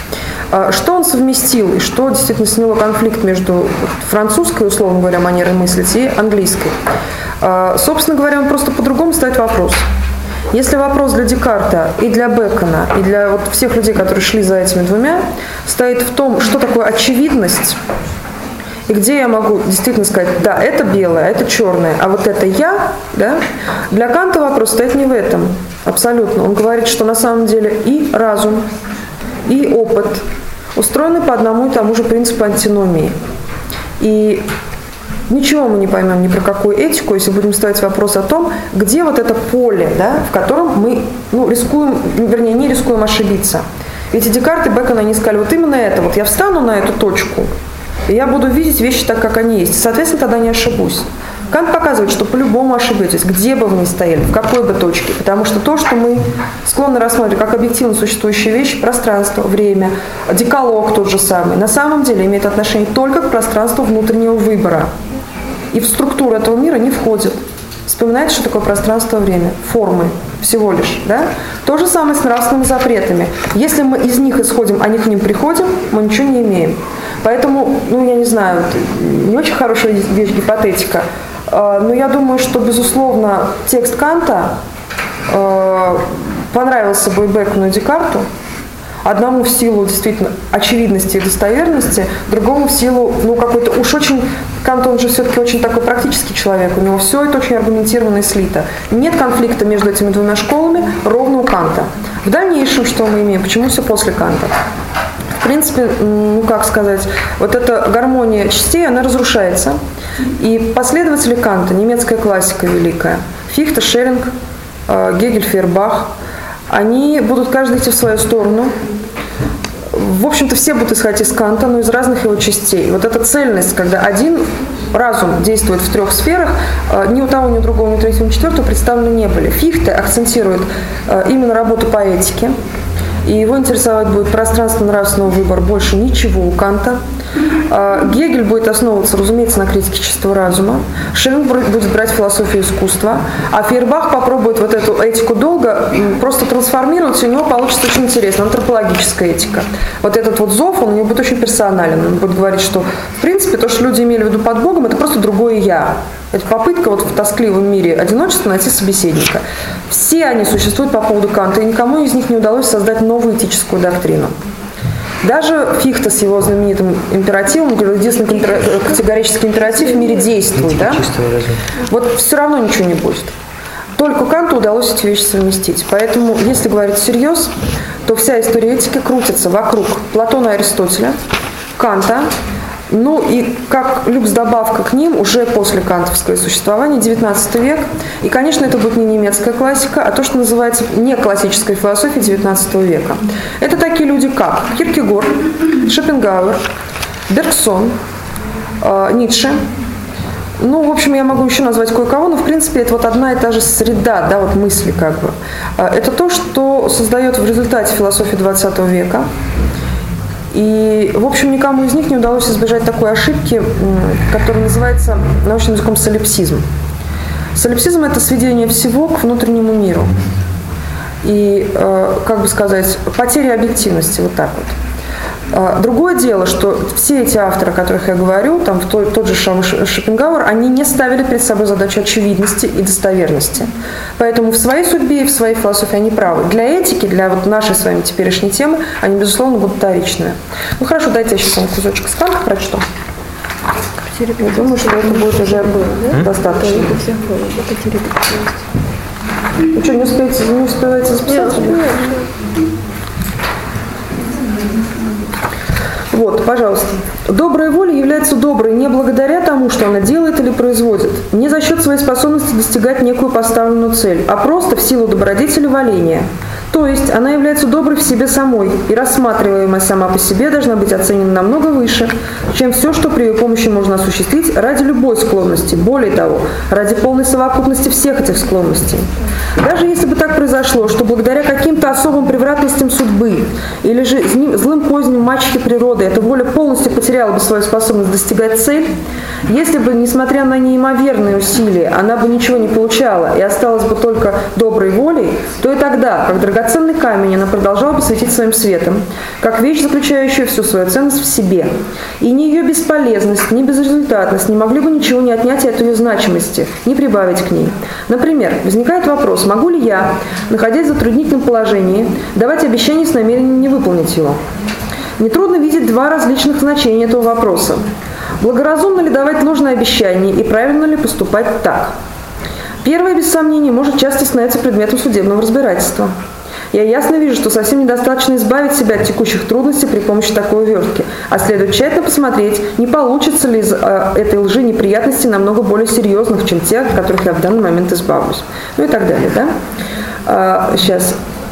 Что он совместил и что действительно сняло конфликт между французской, условно говоря, манерой мыслить и английской? Собственно говоря, он просто по-другому ставит вопрос. Если вопрос для Декарта и для Бэкона, и для вот всех людей, которые шли за этими двумя, стоит в том, что такое очевидность, и где я могу действительно сказать, да, это белое, это черное, а вот это я, да, для Канта вопрос стоит не в этом, абсолютно. Он говорит, что на самом деле и разум, и опыт устроены по одному и тому же принципу антиномии. И ничего мы не поймем ни про какую этику, если будем ставить вопрос о том, где вот это поле, да, в котором мы рискуем, вернее, не рискуем ошибиться. Ведь и Декарт, и Бэкон, они сказали, вот именно это, вот я встану на эту точку, и я буду видеть вещи так, как они есть. Соответственно, тогда не ошибусь. Кант показывает, что по-любому ошибетесь, где бы вы ни стояли, в какой бы точке. Потому что то, что мы склонны рассматривать как объективно существующие вещи, пространство, время, декалог тот же самый, на самом деле имеет отношение только к пространству внутреннего выбора. И в структуру этого мира не входит. Вспоминайте, что такое пространство, время, формы всего лишь. Да? То же самое с нравственными запретами. Если мы из них исходим, а не к ним приходим, мы ничего не имеем. Поэтому, я не знаю, не очень хорошая вещь гипотетика, но я думаю, что, безусловно, текст Канта понравился бы и Бэкону, и Декарту. Одному в силу действительно очевидности и достоверности, другому в силу, какой-то уж очень... Кант, он же все-таки очень такой практический человек, у него все это очень аргументированно и слито. Нет конфликта между этими двумя школами ровно у Канта. В дальнейшем, что мы имеем? Почему все после Канта? В принципе, вот эта гармония частей, она разрушается. И последователи Канта, немецкая классика великая, Фихте, Шеллинг, Гегель, Фейербах, они будут каждый идти в свою сторону. в общем-то, все будут исходить из Канта, но из разных его частей. Вот эта цельность, когда один разум действует в трех сферах, ни у того, ни у другого, ни у третьего, ни у четвертого представлены не были. Фихте акцентирует именно работу по этике, и его интересовать будет пространственно-нравственного выбора, больше ничего у Канта. Гегель будет основываться, разумеется, на критике чистого разума. Шеллинг будет брать философию искусства, а Фейербах попробует вот эту этику долга просто трансформировать, и у него получится очень интересно, антропологическая этика. Вот этот вот зов, он у него будет очень персонален. Он будет говорить, что в принципе то, что люди имели в виду под Богом, это просто другое «я». Это попытка вот в тоскливом мире одиночества найти собеседника. Все они существуют по поводу Канта, и никому из них не удалось создать новую этическую доктрину. Даже Фихте с его знаменитым императивом, единственный категорический императив в мире действует, да? Вот все равно ничего не будет. Только Канту удалось эти вещи совместить. Поэтому, если говорить всерьез, то вся история этики крутится вокруг Платона и Аристотеля, Канта, ну и как люкс-добавка к ним уже после кантовского существования, 19 век. И, конечно, это будет не немецкая классика, а то, что называется неклассической философией 19 века. Это такие люди, как Киркегор, Шопенгауэр, Бергсон, Ницше. Ну, в общем, я могу еще назвать кое-кого, но, в принципе, это вот одна и та же среда, да, вот мысли как бы. Это то, что создает в результате философию 20 века. И, в общем, никому из них не удалось избежать такой ошибки, которая называется научным языком солипсизм. Солипсизм – это сведение всего к внутреннему миру. И, как бы сказать, потеря объективности, вот так вот. Другое дело, что все эти авторы, о которых я говорю, там тот же Шопенгауэр, они не ставили перед собой задачу очевидности и достоверности. Поэтому в своей судьбе и в своей философии они правы. Для этики, для вот нашей с вами теперешней темы, они, безусловно, будут вторичные. Ну хорошо, дайте я сейчас вам кусочек с Канта прочту. Я думаю, что это будет уже достаточно. Вы что, не успеваете записать? Вот, пожалуйста. Добрая воля является доброй не благодаря тому, что она делает или производит, не за счет своей способности достигать некую поставленную цель, а просто в силу добродетели валения. То есть она является доброй в себе самой, и рассматриваемая сама по себе должна быть оценена намного выше, чем все, что при ее помощи можно осуществить ради любой склонности, более того, ради полной совокупности всех этих склонностей. Даже если бы так произошло, что благодаря каким-то особым превратностям судьбы или же злым поздним мачехе природы эта воля полностью потеряла бы свою способность достигать цель, если бы, несмотря на неимоверные усилия, она бы ничего не получала и осталась бы только доброй волей, то и тогда, как драгоценный камень, она продолжала бы светить своим светом, как вещь, заключающая всю свою ценность в себе. И ни ее бесполезность, ни безрезультатность не могли бы ничего не отнять от ее значимости, не прибавить к ней. Например, возникает вопрос, могу ли я, находясь в затруднительном положении, давать обещание с намерением не выполнить его? Нетрудно видеть два различных значения этого вопроса. Благоразумно ли давать ложное обещание и правильно ли поступать так? Первое, без сомнения, может часто становиться предметом судебного разбирательства. Я ясно вижу, что совсем недостаточно избавить себя от текущих трудностей при помощи такой увертки, а следует тщательно посмотреть, не получится ли из этой лжи неприятностей намного более серьезных, чем те, от которых я в данный момент избавлюсь. Ну и так далее, да? Сейчас.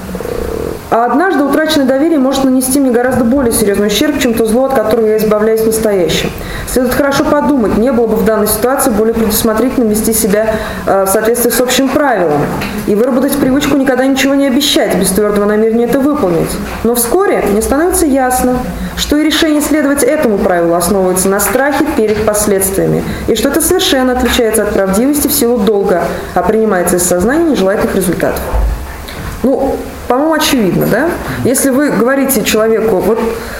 А однажды утраченное доверие может нанести мне гораздо более серьезный ущерб, чем то зло, от которого я избавляюсь в настоящем. Следует хорошо подумать, не было бы в данной ситуации более предусмотрительно вести себя в соответствии с общим правилом и выработать привычку никогда ничего не обещать, без твердого намерения это выполнить. Но вскоре мне становится ясно, что и решение следовать этому правилу основывается на страхе перед последствиями, и что это совершенно отличается от правдивости в силу долга, а принимается из сознания нежелательных результатов. Ну, по-моему, очевидно, да? Если вы говорите человеку, вот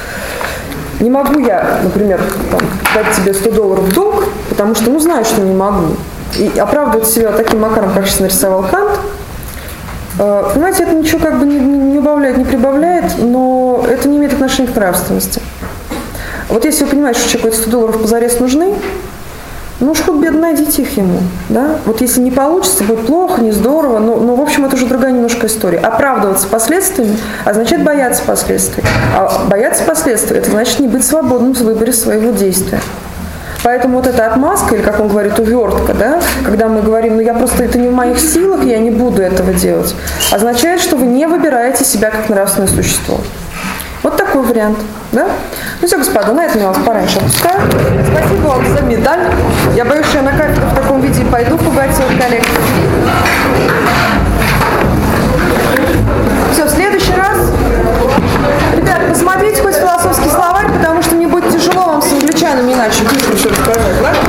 не могу я, например, дать тебе $100 в долг, потому что, знаю, что не могу, и оправдывать себя таким макаром, как сейчас нарисовал Кант, понимаете, это ничего как бы не убавляет, не прибавляет, но это не имеет отношения к нравственности. Вот если вы понимаете, что человеку эти $100 позарез нужны, что бедно, найдите их ему, да? Вот если не получится, будет плохо, не здорово, но в общем, это уже другая немножко история. Оправдываться последствиями означает бояться последствий. А бояться последствий – это значит не быть свободным в выборе своего действия. Поэтому вот эта отмазка, или, как он говорит, увертка, да, когда мы говорим, это не в моих силах, я не буду этого делать, означает, что вы не выбираете себя как нравственное существо. Вот такой такой вариант. Да? Ну все, господа, на этом я вас пораньше отпускаю. Спасибо вам за медаль. Я боюсь, что я на кафедру в таком виде пойду пугать своих коллег.